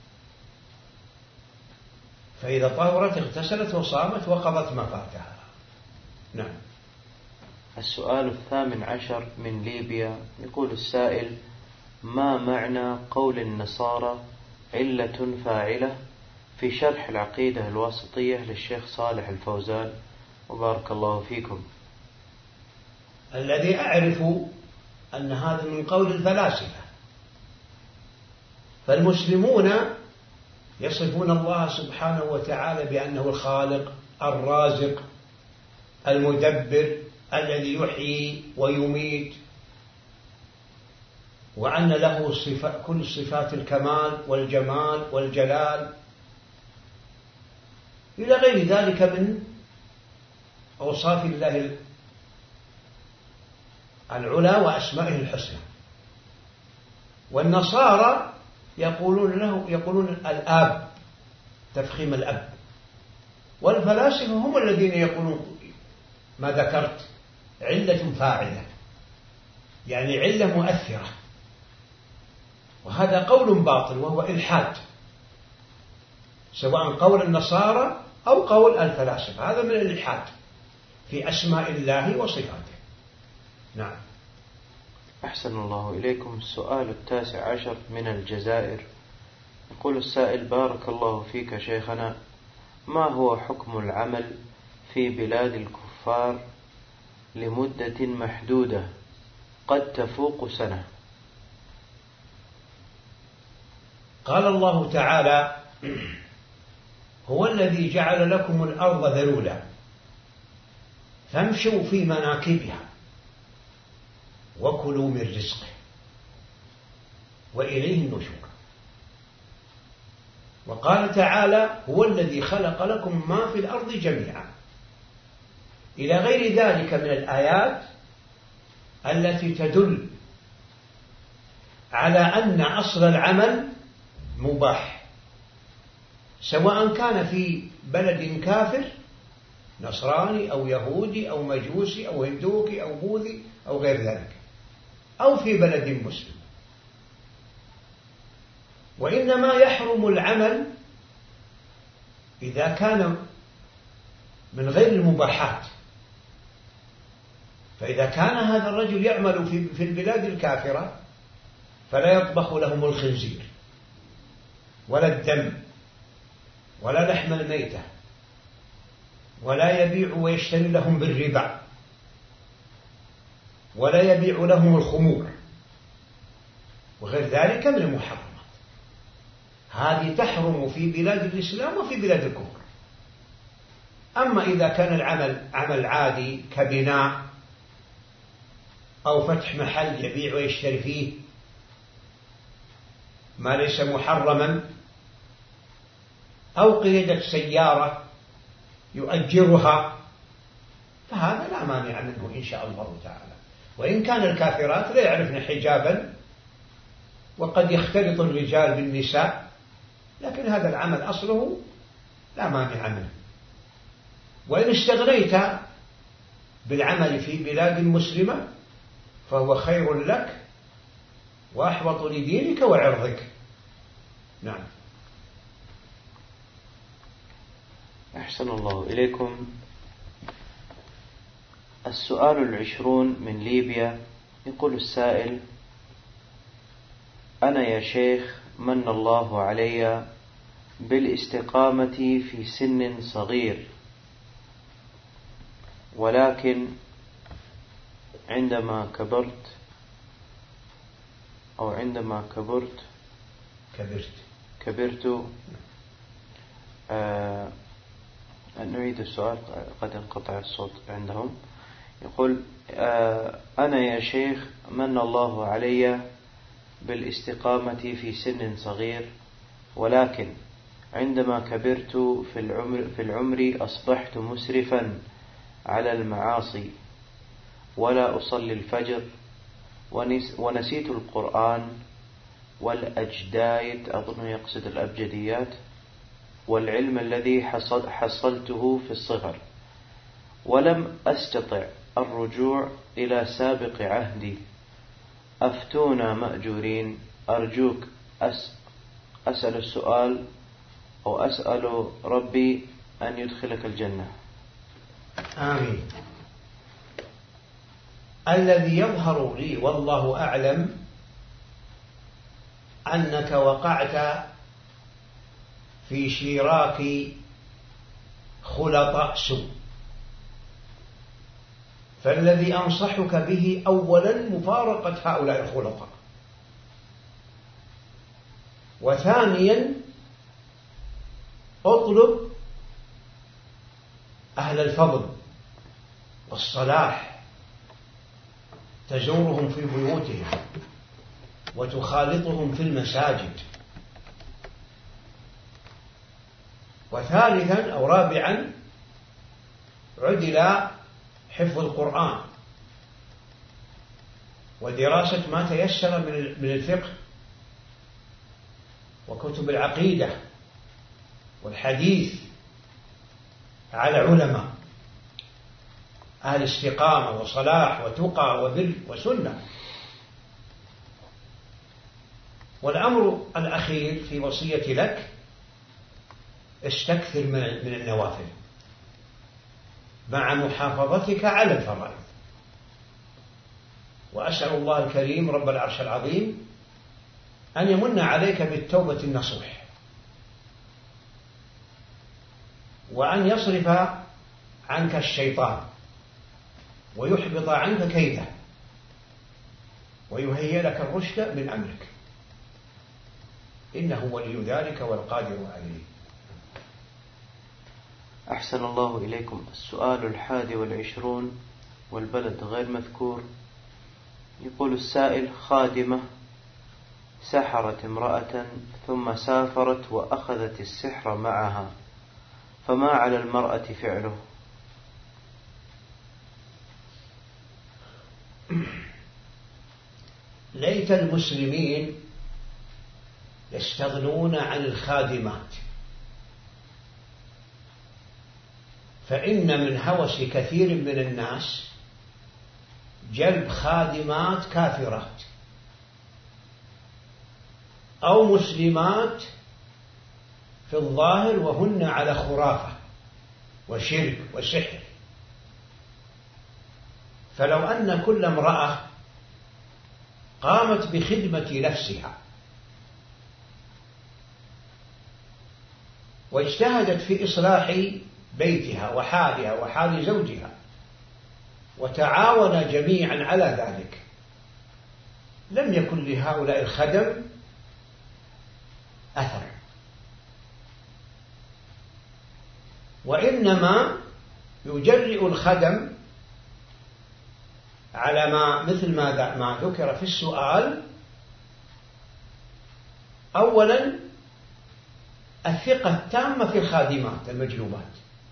فإذا طهرت اغتسلت وصامت وقضت ما فاتها. نعم. السؤال الثامن عشر من ليبيا، يقول السائل: ما معنى قول النصارى علة فاعلة في شرح العقيدة الواسطية للشيخ صالح الفوزان؟ وبارك الله فيكم. الذي أعرف أن هذا من قول الفلاسفة، فالمسلمون يصفون الله سبحانه وتعالى بأنه الخالق الرازق المدبر الذي يحيي ويميت، وأن له صفات كل صفات الكمال والجمال والجلال إلى غير ذلك من أوصاف الله العلا وأسمائه الحسنى. والنصارى يقولون له يقولون الآب، تفخيم الأب، والفلاسفة هم الذين يقولون ما ذكرت، علة فاعلة، يعني علة مؤثرة، وهذا قول باطل وهو إلحاد، سواء قول النصارى أو قول الفلاسفة، هذا من الإلحاد في أسماء الله وصفاته. نعم. أحسن الله إليكم. السؤال التاسع عشر من الجزائر، يقول السائل: بارك الله فيك شيخنا، ما هو حكم العمل في بلاد الكفار لمدة محدودة قد تفوق سنة؟ قال الله تعالى: هو الذي جعل لكم الأرض ذلولا فامشوا في مناكبها وكلوا من رزقه وإليه النشور. وقال تعالى: هو الذي خلق لكم ما في الأرض جميعا، إلى غير ذلك من الآيات التي تدل على أن أصل العمل مباح، سواء كان في بلد كافر نصراني أو يهودي أو مجوسي أو هندوكي أو بوذي أو غير ذلك، أو في بلد مسلم. وإنما يحرم العمل إذا كان من غير المباحات، فإذا كان هذا الرجل يعمل في البلاد الكافرة فلا يطبخ لهم الخنزير ولا الدم ولا لحم الميتة، ولا يبيع ويشتري لهم بالربا، ولا يبيع لهم الخمور وغير ذلك من المحرمات. هذه تحرم في بلاد الإسلام وفي بلاد الكفر. أما إذا كان العمل عمل عادي كبناء أو فتح محل يبيع ويشتري فيه ما ليس محرما، أو قيادة سيارة يؤجرها، فهذا لا مانع منه إن شاء الله تعالى. وإن كان الكافرات لا يعرفن حجابا وقد يختلط الرجال بالنساء، لكن هذا العمل أصله لا مانع منه. وإن استغنيت بالعمل في بلاد مسلمة فهو خير لك وأحوط لدينك وعرضك. نعم. أحسن الله إليكم. السؤال العشرون من ليبيا. يقول السائل: أنا يا شيخ من الله علي بالاستقامة في سن صغير، ولكن عندما كبرت أو عندما كبرت كبرت كبرت آه نعيد السؤال قد انقطع الصوت عندهم. يقول: آه أنا يا شيخ من الله علي بالاستقامة في سن صغير، ولكن عندما كبرت في العمر, في العمر أصبحت مسرفا على المعاصي، ولا أصلي الفجر، ونسيت القرآن والأجدايد، أظن يقصد الأبجديات، والعلم الذي حصل حصلته في الصغر، ولم أستطع الرجوع إلى سابق عهدي. أفتونا مأجورين. أرجوك أس أسأل السؤال أو أسأل ربي أن يدخلك الجنة. آمين. الذي يظهر لي والله أعلم أنك وقعت في شراك خلطاء سوء، فالذي أنصحك به أولا مفارقة هؤلاء الخلطاء، وثانيا اطلب أهل الفضل والصلاح، تزورهم في بيوتهم وتخالطهم في المساجد، وثالثا أو رابعا عد إلى حفظ القرآن ودراسة ما تيسر من الفقه وكتب العقيدة والحديث على علماء أهل استقامة وصلاح وتقى وبر وسنة. والأمر الأخير في وصيتي لك: استكثر من النوافل مع محافظتك على الفرائض. وأسأل الله الكريم رب العرش العظيم أن يمن عليك بالتوبة النصوح، وأن يصرف عنك الشيطان ويحبط عنك كيده ويهيئ لك الرشد من أمرك، إنه ولي ذلك والقادر عليه. أحسن الله إليكم. السؤال الحادي والعشرون والبلد غير مذكور. يقول السائل: خادمة سحرت امرأة ثم سافرت وأخذت السحر معها، فما على المرأة فعله؟ ليت المسلمين يستغنون عن الخادمات، فإن من هوس كثير من الناس جلب خادمات كافرات أو مسلمات في الظاهر وهن على خرافة وشرك وسحر. فلو أن كل امرأة قامت بخدمة نفسها واجتهدت في إصلاح بيتها وحالها وحال زوجها وتعاون جميعا على ذلك، لم يكن لهؤلاء الخدم أثر، وإنما يجرئ الخدم على ما مثل ما ما ذكر في السؤال: أولا الثقة التامة في الخادمات المجلوبات،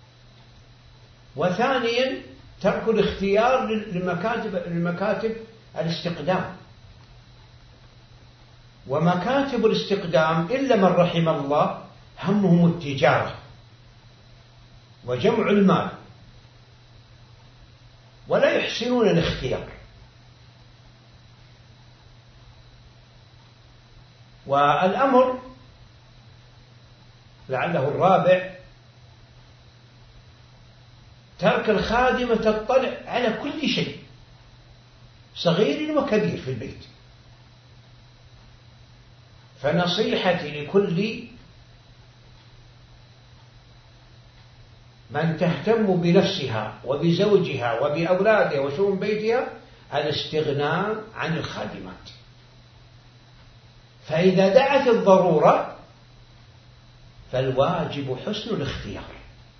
وثانيا ترك الاختيار لمكاتب لمكاتب الاستقدام. ومكاتب الاستقدام إلا من رحم الله همهم التجارة وجمع المال، ولا يحسنون الاختيار. والأمر لعله الرابع ترك الخادمة تطلع على كل شيء صغير وكبير في البيت. فنصيحتي لكل من تهتم بنفسها وبزوجها وبأولادها وشؤون بيتها الاستغناء عن الخادمات، فإذا دعت الضرورة فالواجب حسن الاختيار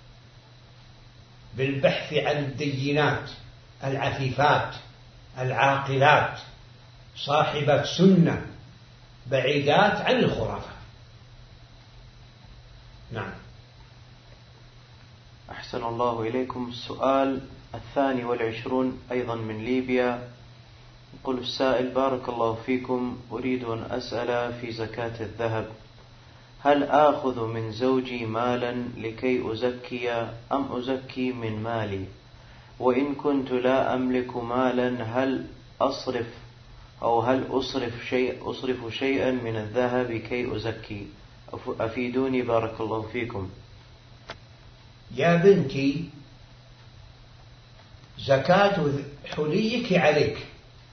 بالبحث عن الدينات العفيفات العاقلات صاحبات سنة بعيدات عن الخرافة. نعم. أحسن الله إليكم. السؤال الثاني والعشرون أيضا من ليبيا. يقول السائل: بارك الله فيكم، أريد أن أسأل في زكاة الذهب، هل آخذ من زوجي مالا لكي أزكي أم أزكي من مالي؟ وإن كنت لا أملك مالا هل أصرف أو هل أصرف شيء أصرف شيئا من الذهب كي أزكي؟ أفيدوني بارك الله فيكم. يا بنتي، زكاة حليك عليك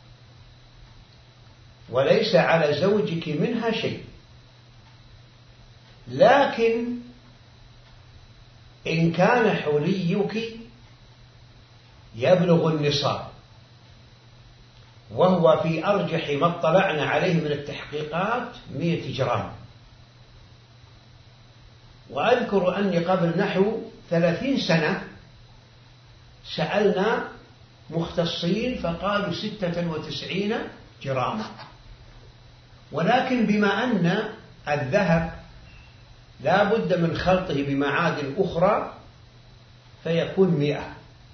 وليس على زوجك منها شيء، لكن إن كان حليك يبلغ النصاب وهو في أرجح ما اطلعنا عليه من التحقيقات مئة جرام، وأذكر أني قبل نحو ثلاثين سنة سألنا مختصين فقالوا ستة وتسعين جراما، ولكن بما أن الذهب لا بد من خلطه بمعادن أخرى فيكون مئة.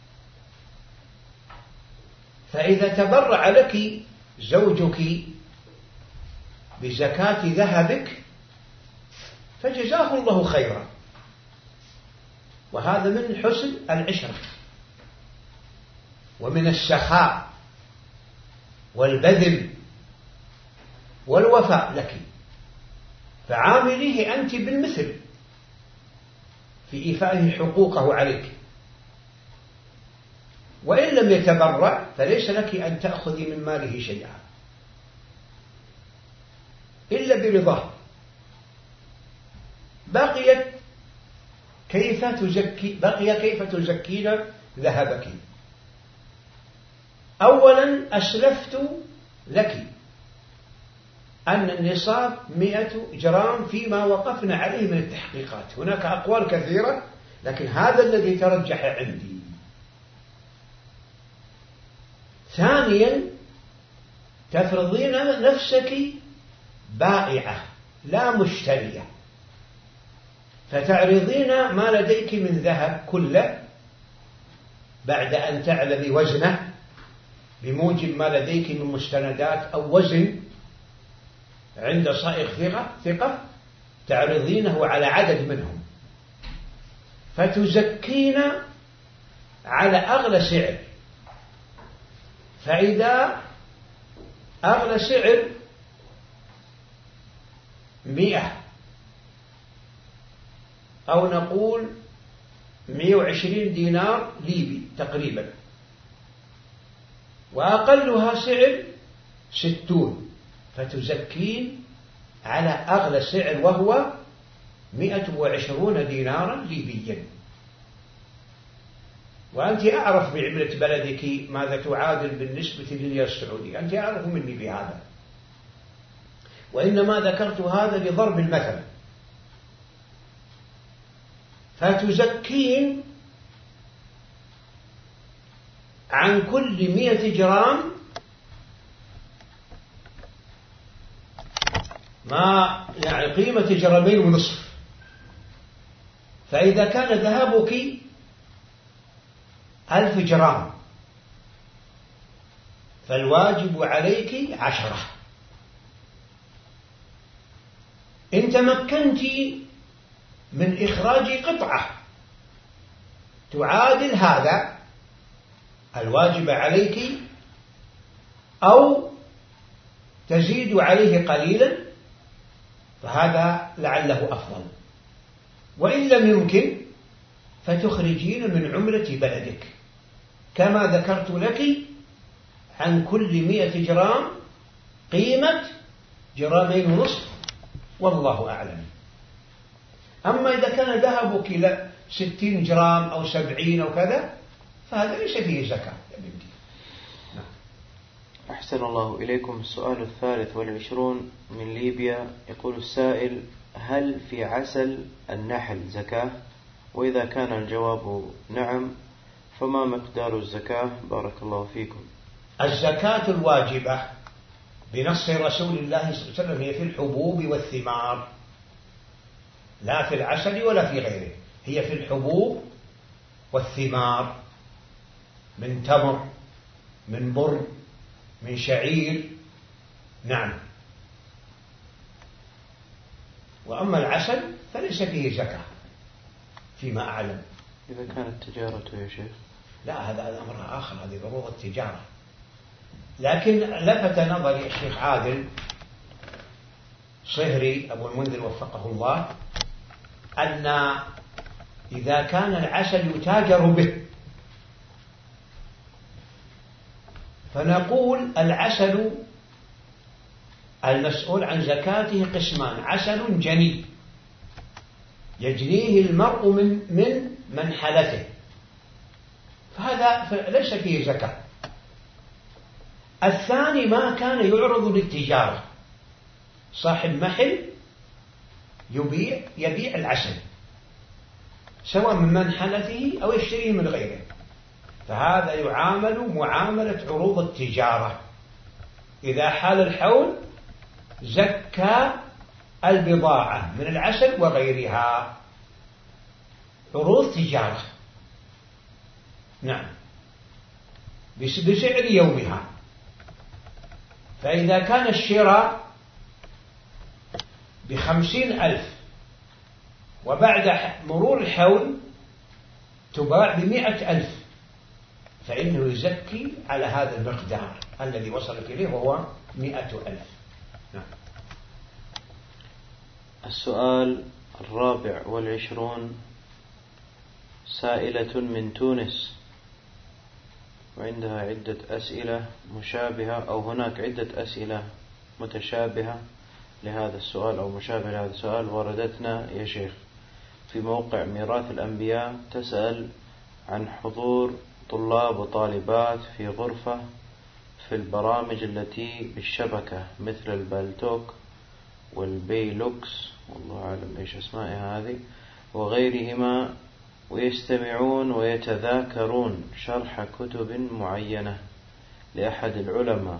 فإذا تبرع لك زوجك بزكاة ذهبك فجزاه الله خيرا، وهذا من حسن العشرة ومن السخاء والبذل والوفاء لك، فعامليه أنت بالمثل في إيفائه حقوقه عليك. وإن لم يتبرع فليس لك أن تأخذي من ماله شيئا إلا برضاه. بقيت كيف تزكي بقي كيف تزكين ذهبك. أولا أسلفت لك أن النصاب مئة جرام فيما وقفنا عليه من التحقيقات، هناك أقوال كثيرة لكن هذا الذي ترجح عندي. ثانيا تفرضين نفسك بائعة لا مشترية، فتعرضين ما لديك من ذهب كله بعد أن تعلمي وزنه بموجب ما لديك من مستندات أو وزن عند صائغ ثقة ثقة تعرضينه على عدد منهم، فتزكين على أغلى سعر. فإذا أغلى سعر مئة أو نقول مئة وعشرين دينار ليبي تقريبا، وأقلها سعر ستون، فتزكين على أغلى سعر وهو مئة وعشرون دينارا ليبيا. وأنت أعرف بعملة بلدك ماذا تعادل بالنسبة للريال السعودي، أنت أعرف مني بهذا، وإنما ذكرت هذا لضرب المثل. فتزكين عن كل مئة جرام ما يعني قيمة جرامين ونصف. فإذا كان ذهبك ألف جرام فالواجب عليك عشرة. إن تمكنت من إخراج قطعة تعادل هذا الواجبة عليك أو تزيد عليه قليلا فهذا لعله أفضل، وإن لم يمكن فتخرجين من عملة بلدك كما ذكرت لك عن كل مئة جرام قيمة جرامين ونصف، والله أعلم. أما إذا كان ذهبك إلى ستين جرام أو سبعين أو كذا فهذا ليس فيه زكاة يا بنتي. نعم. أحسن الله إليكم. السؤال الثالث والعشرون من ليبيا، يقول السائل: هل في عسل النحل زكاة؟ وإذا كان الجواب نعم فما مقدار الزكاة؟ بارك الله فيكم. الزكاة الواجبة بنص رسول الله صلى الله عليه وسلم هي في الحبوب والثمار، لا في العسل ولا في غيره، هي في الحبوب والثمار من تمر من بر من شعير. نعم. وأما العسل فليس فيه زكاة فيما أعلم. إذا كانت تجارته يا شيخ؟ لا، هذا أمر آخر، هذه عروض التجارة. لكن لفت نظري الشيخ عادل صهري أبو المنذر وفقه الله أن إذا كان العسل يتاجر به فنقول العسل المسؤول عن زكاته قسمان: عسل جني يجنيه المرء من من منحلته، فهذا ليس فيه زكاة. الثاني ما كان يعرض للتجارة، صاحب محل يبيع يبيع العسل سواء من منحلته أو يشتريه من غيره، فهذا يعامل معاملة عروض التجارة. إذا حال الحول زكى البضاعة من العسل وغيرها، عروض تجارة. نعم، بسعر يومها. فإذا كان الشراء بخمسين ألف وبعد مرور الحول تباع بمئة ألف فإنه يزكي على هذا المقدار الذي وصلت إليه وهو مئة ألف. نعم. السؤال الرابع والعشرون، سائلة من تونس وعندها عدة أسئلة مشابهة، أو هناك عدة أسئلة متشابهة لهذا السؤال أو مشابهة لهذا السؤال وردتنا يا شيخ في موقع ميراث الأنبياء. تسأل عن حضور طلاب وطالبات في غرفة في البرامج التي بالشبكة مثل البالتوك والبيلوكس، والله أعلم إيش أسمائها هذه، وغيرهما، ويستمعون ويتذاكرون شرح كتب معينة لأحد العلماء.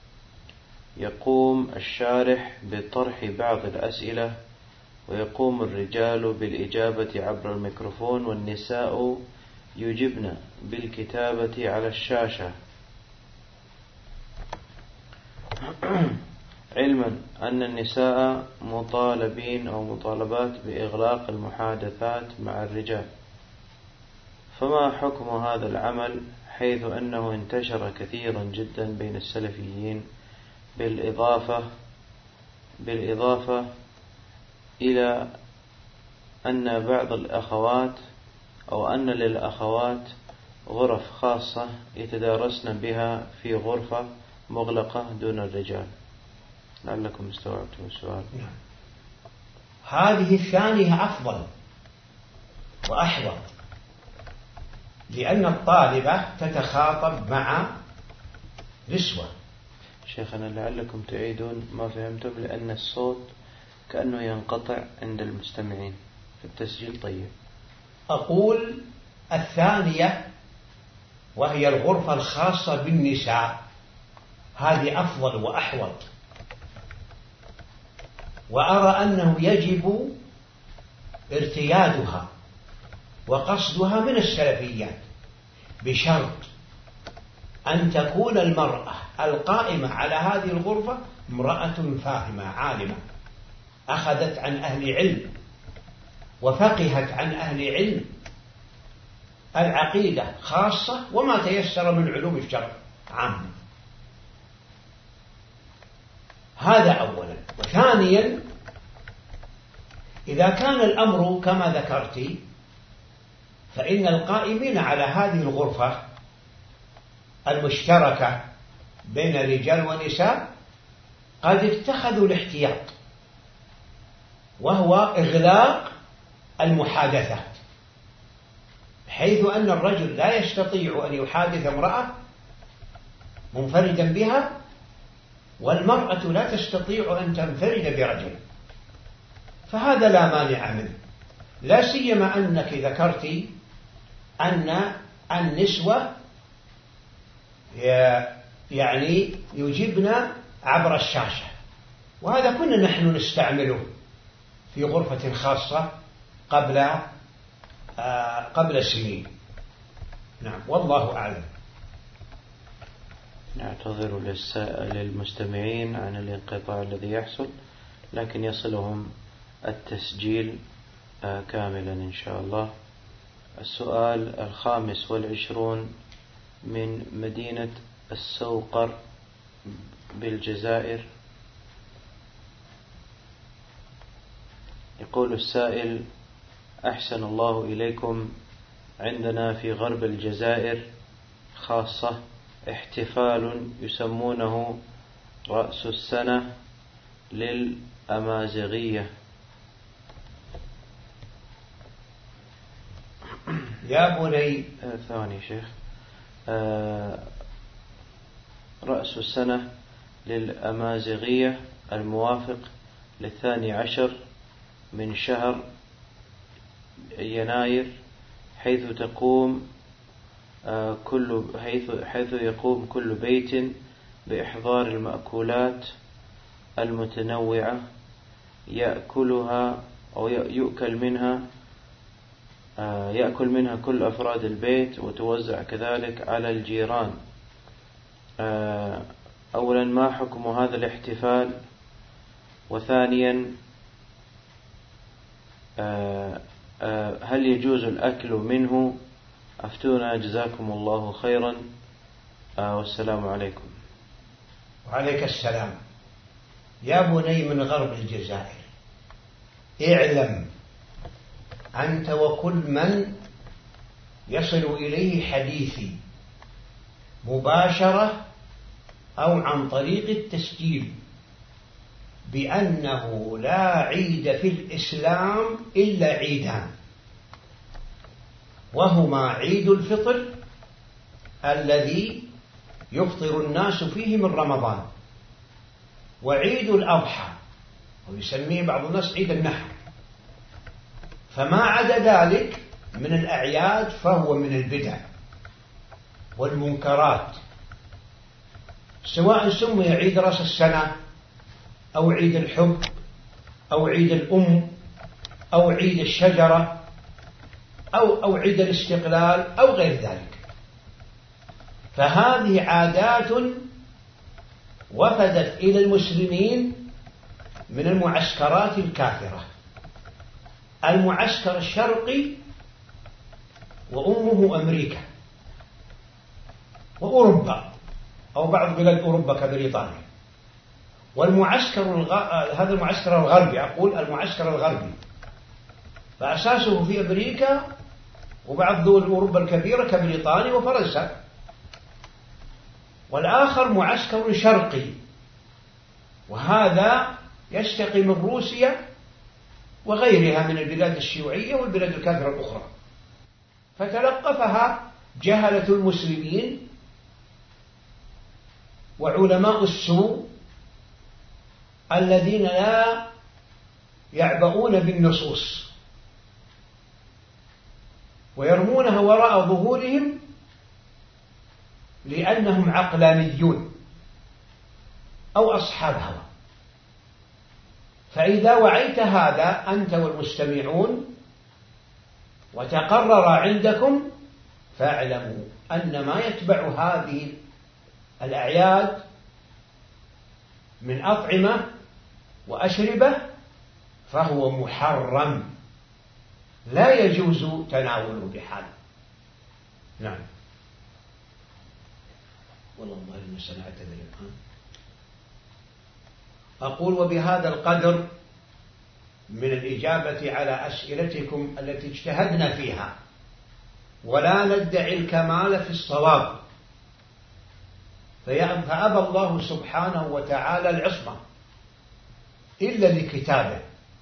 يقوم الشارح بطرح بعض الأسئلة ويقوم الرجال بالإجابة عبر الميكروفون والنساء يجبن بالكتابة على الشاشة، علما أن النساء مطالبين أو مطالبات بإغلاق المحادثات مع الرجال، فما حكم هذا العمل حيث أنه انتشر كثيرا جدا بين السلفيين، بالإضافة بالإضافة إلى أن بعض الأخوات أو أن للأخوات غرف خاصة يتدارسن بها في غرفة مغلقة دون الرجال؟ لعلكم استوعبتم السؤال. هذه الثانية أفضل وأحوط، لأن الطالبة تتخاطب مع نسوة. شيخنا لعلكم تعيدون ما فهمتم، لأن الصوت كأنه ينقطع عند المستمعين في التسجيل. طيب، أقول الثانية وهي الغرفة الخاصة بالنساء، هذه أفضل وأحوط، وأرى أنه يجب ارتيادها وقصدها من السلفيات، بشرط أن تكون المرأة القائمة على هذه الغرفة امرأة فاهمة عالمة، أخذت عن أهل علم وفقهت عن أهل علم، العقيدة خاصة، وما تيسر من علوم الشرع عامة. هذا أولا. وثانيا، إذا كان الأمر كما ذكرت، فإن القائمين على هذه الغرفة المشتركة بين الرجال والنساء قد اتخذوا الاحتياط، وهو إغلاق المحادثات، حيث أن الرجل لا يستطيع أن يحادث امرأة منفردا بها، والمرأة لا تستطيع أن تنفرد برجل، فهذا لا مانع منه. لا سيما أنك ذكرت أن النسوة يعني يجبن عبر الشاشة، وهذا كنا نحن نستعمله في غرفة خاصة قبل آه قبل سنين. نعم، والله أعلم. نعتذر للمستمعين عن الانقطاع الذي يحصل، لكن يصلهم التسجيل آه كاملا إن شاء الله. السؤال الخامس والعشرون من مدينة السوقر بالجزائر. يقول السائل: أحسن الله إليكم، عندنا في غرب الجزائر خاصة احتفال يسمونه رأس السنة للأمازيغية. يا بني آه ثاني شيخ آه رأس السنة للأمازيغية الموافق للثاني عشر من شهر يناير، حيث تقوم آه كل حيث حيث يقوم كل بيت بإحضار المأكولات المتنوعة يأكلها أو يؤكل منها آه يأكل منها كل أفراد البيت، وتوزع كذلك على الجيران. آه أولا، ما حكم هذا الاحتفال؟ وثانيا، آه آه هل يجوز الأكل منه؟ أفتونا جزاكم الله خيرا، آه والسلام عليكم. وعليك السلام. يا بني من غرب الجزائر، اعلم أنت وكل من يصل إليه حديثي مباشرة أو عن طريق التسجيل بأنه لا عيد في الإسلام إلا عيدان، وهما عيد الفطر الذي يفطر الناس فيه من رمضان، وعيد الأضحى ويسميه بعض الناس عيد النحر. فما عدا ذلك من الأعياد فهو من البدع والمنكرات، سواء سمي عيد رأس السنة أو عيد الحب أو عيد الأم أو عيد الشجرة أو أو عيد الاستقلال أو غير ذلك. فهذه عادات وفدت إلى المسلمين من المعسكرات الكافرة. المعسكر الشرقي وأمه أمريكا وأوروبا أو بعض بلاد أوروبا كبريطانيا، والمعسكر الغ... هذا المعسكر الغربي، أقول المعسكر الغربي فأساسه في أمريكا وبعض دول أوروبا الكبيرة كبريطانيا وفرنسا، والآخر معسكر شرقي، وهذا يشتقي من روسيا وغيرها من البلاد الشيوعية والبلاد الكافرة الأخرى، فتلقفها جهلة المسلمين وعلماء السوء الذين لا يعبؤون بالنصوص ويرمونها وراء ظهورهم لأنهم عقلانيون أو أصحاب هوى. فإذا وعيت هذا أنت والمستمعون وتقرر عندكم، فاعلموا أن ما يتبع هذه الأعياد من أطعمة وأشربة فهو محرم لا يجوز تناوله بحال. نعم. والله الظاهر أن سمعت ذلك الآن. أقول وبهذا القدر من الإجابة على أسئلتكم التي اجتهدنا فيها، ولا ندعي الكمال في الصواب، فأبى الله سبحانه وتعالى العصمة إلا لكتابه.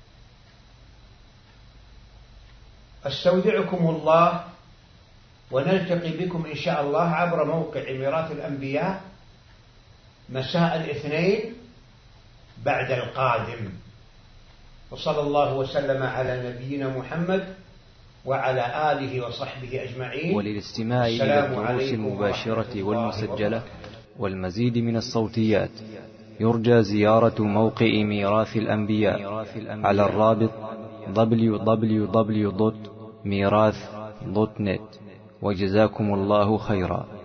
أستودعكم الله، ونلتقي بكم إن شاء الله عبر موقع ميراث الأنبياء مساء الاثنين بعد القادم. وصلى الله وسلم على نبينا محمد وعلى آله وصحبه أجمعين. وللاستماع إلى الدروس المباشرة والمسجلة والمزيد من الصوتيات يرجى زيارة موقع ميراث الأنبياء على الرابط دبليو دبليو دبليو دوت ميراث دوت نت. وجزاكم الله خيرا.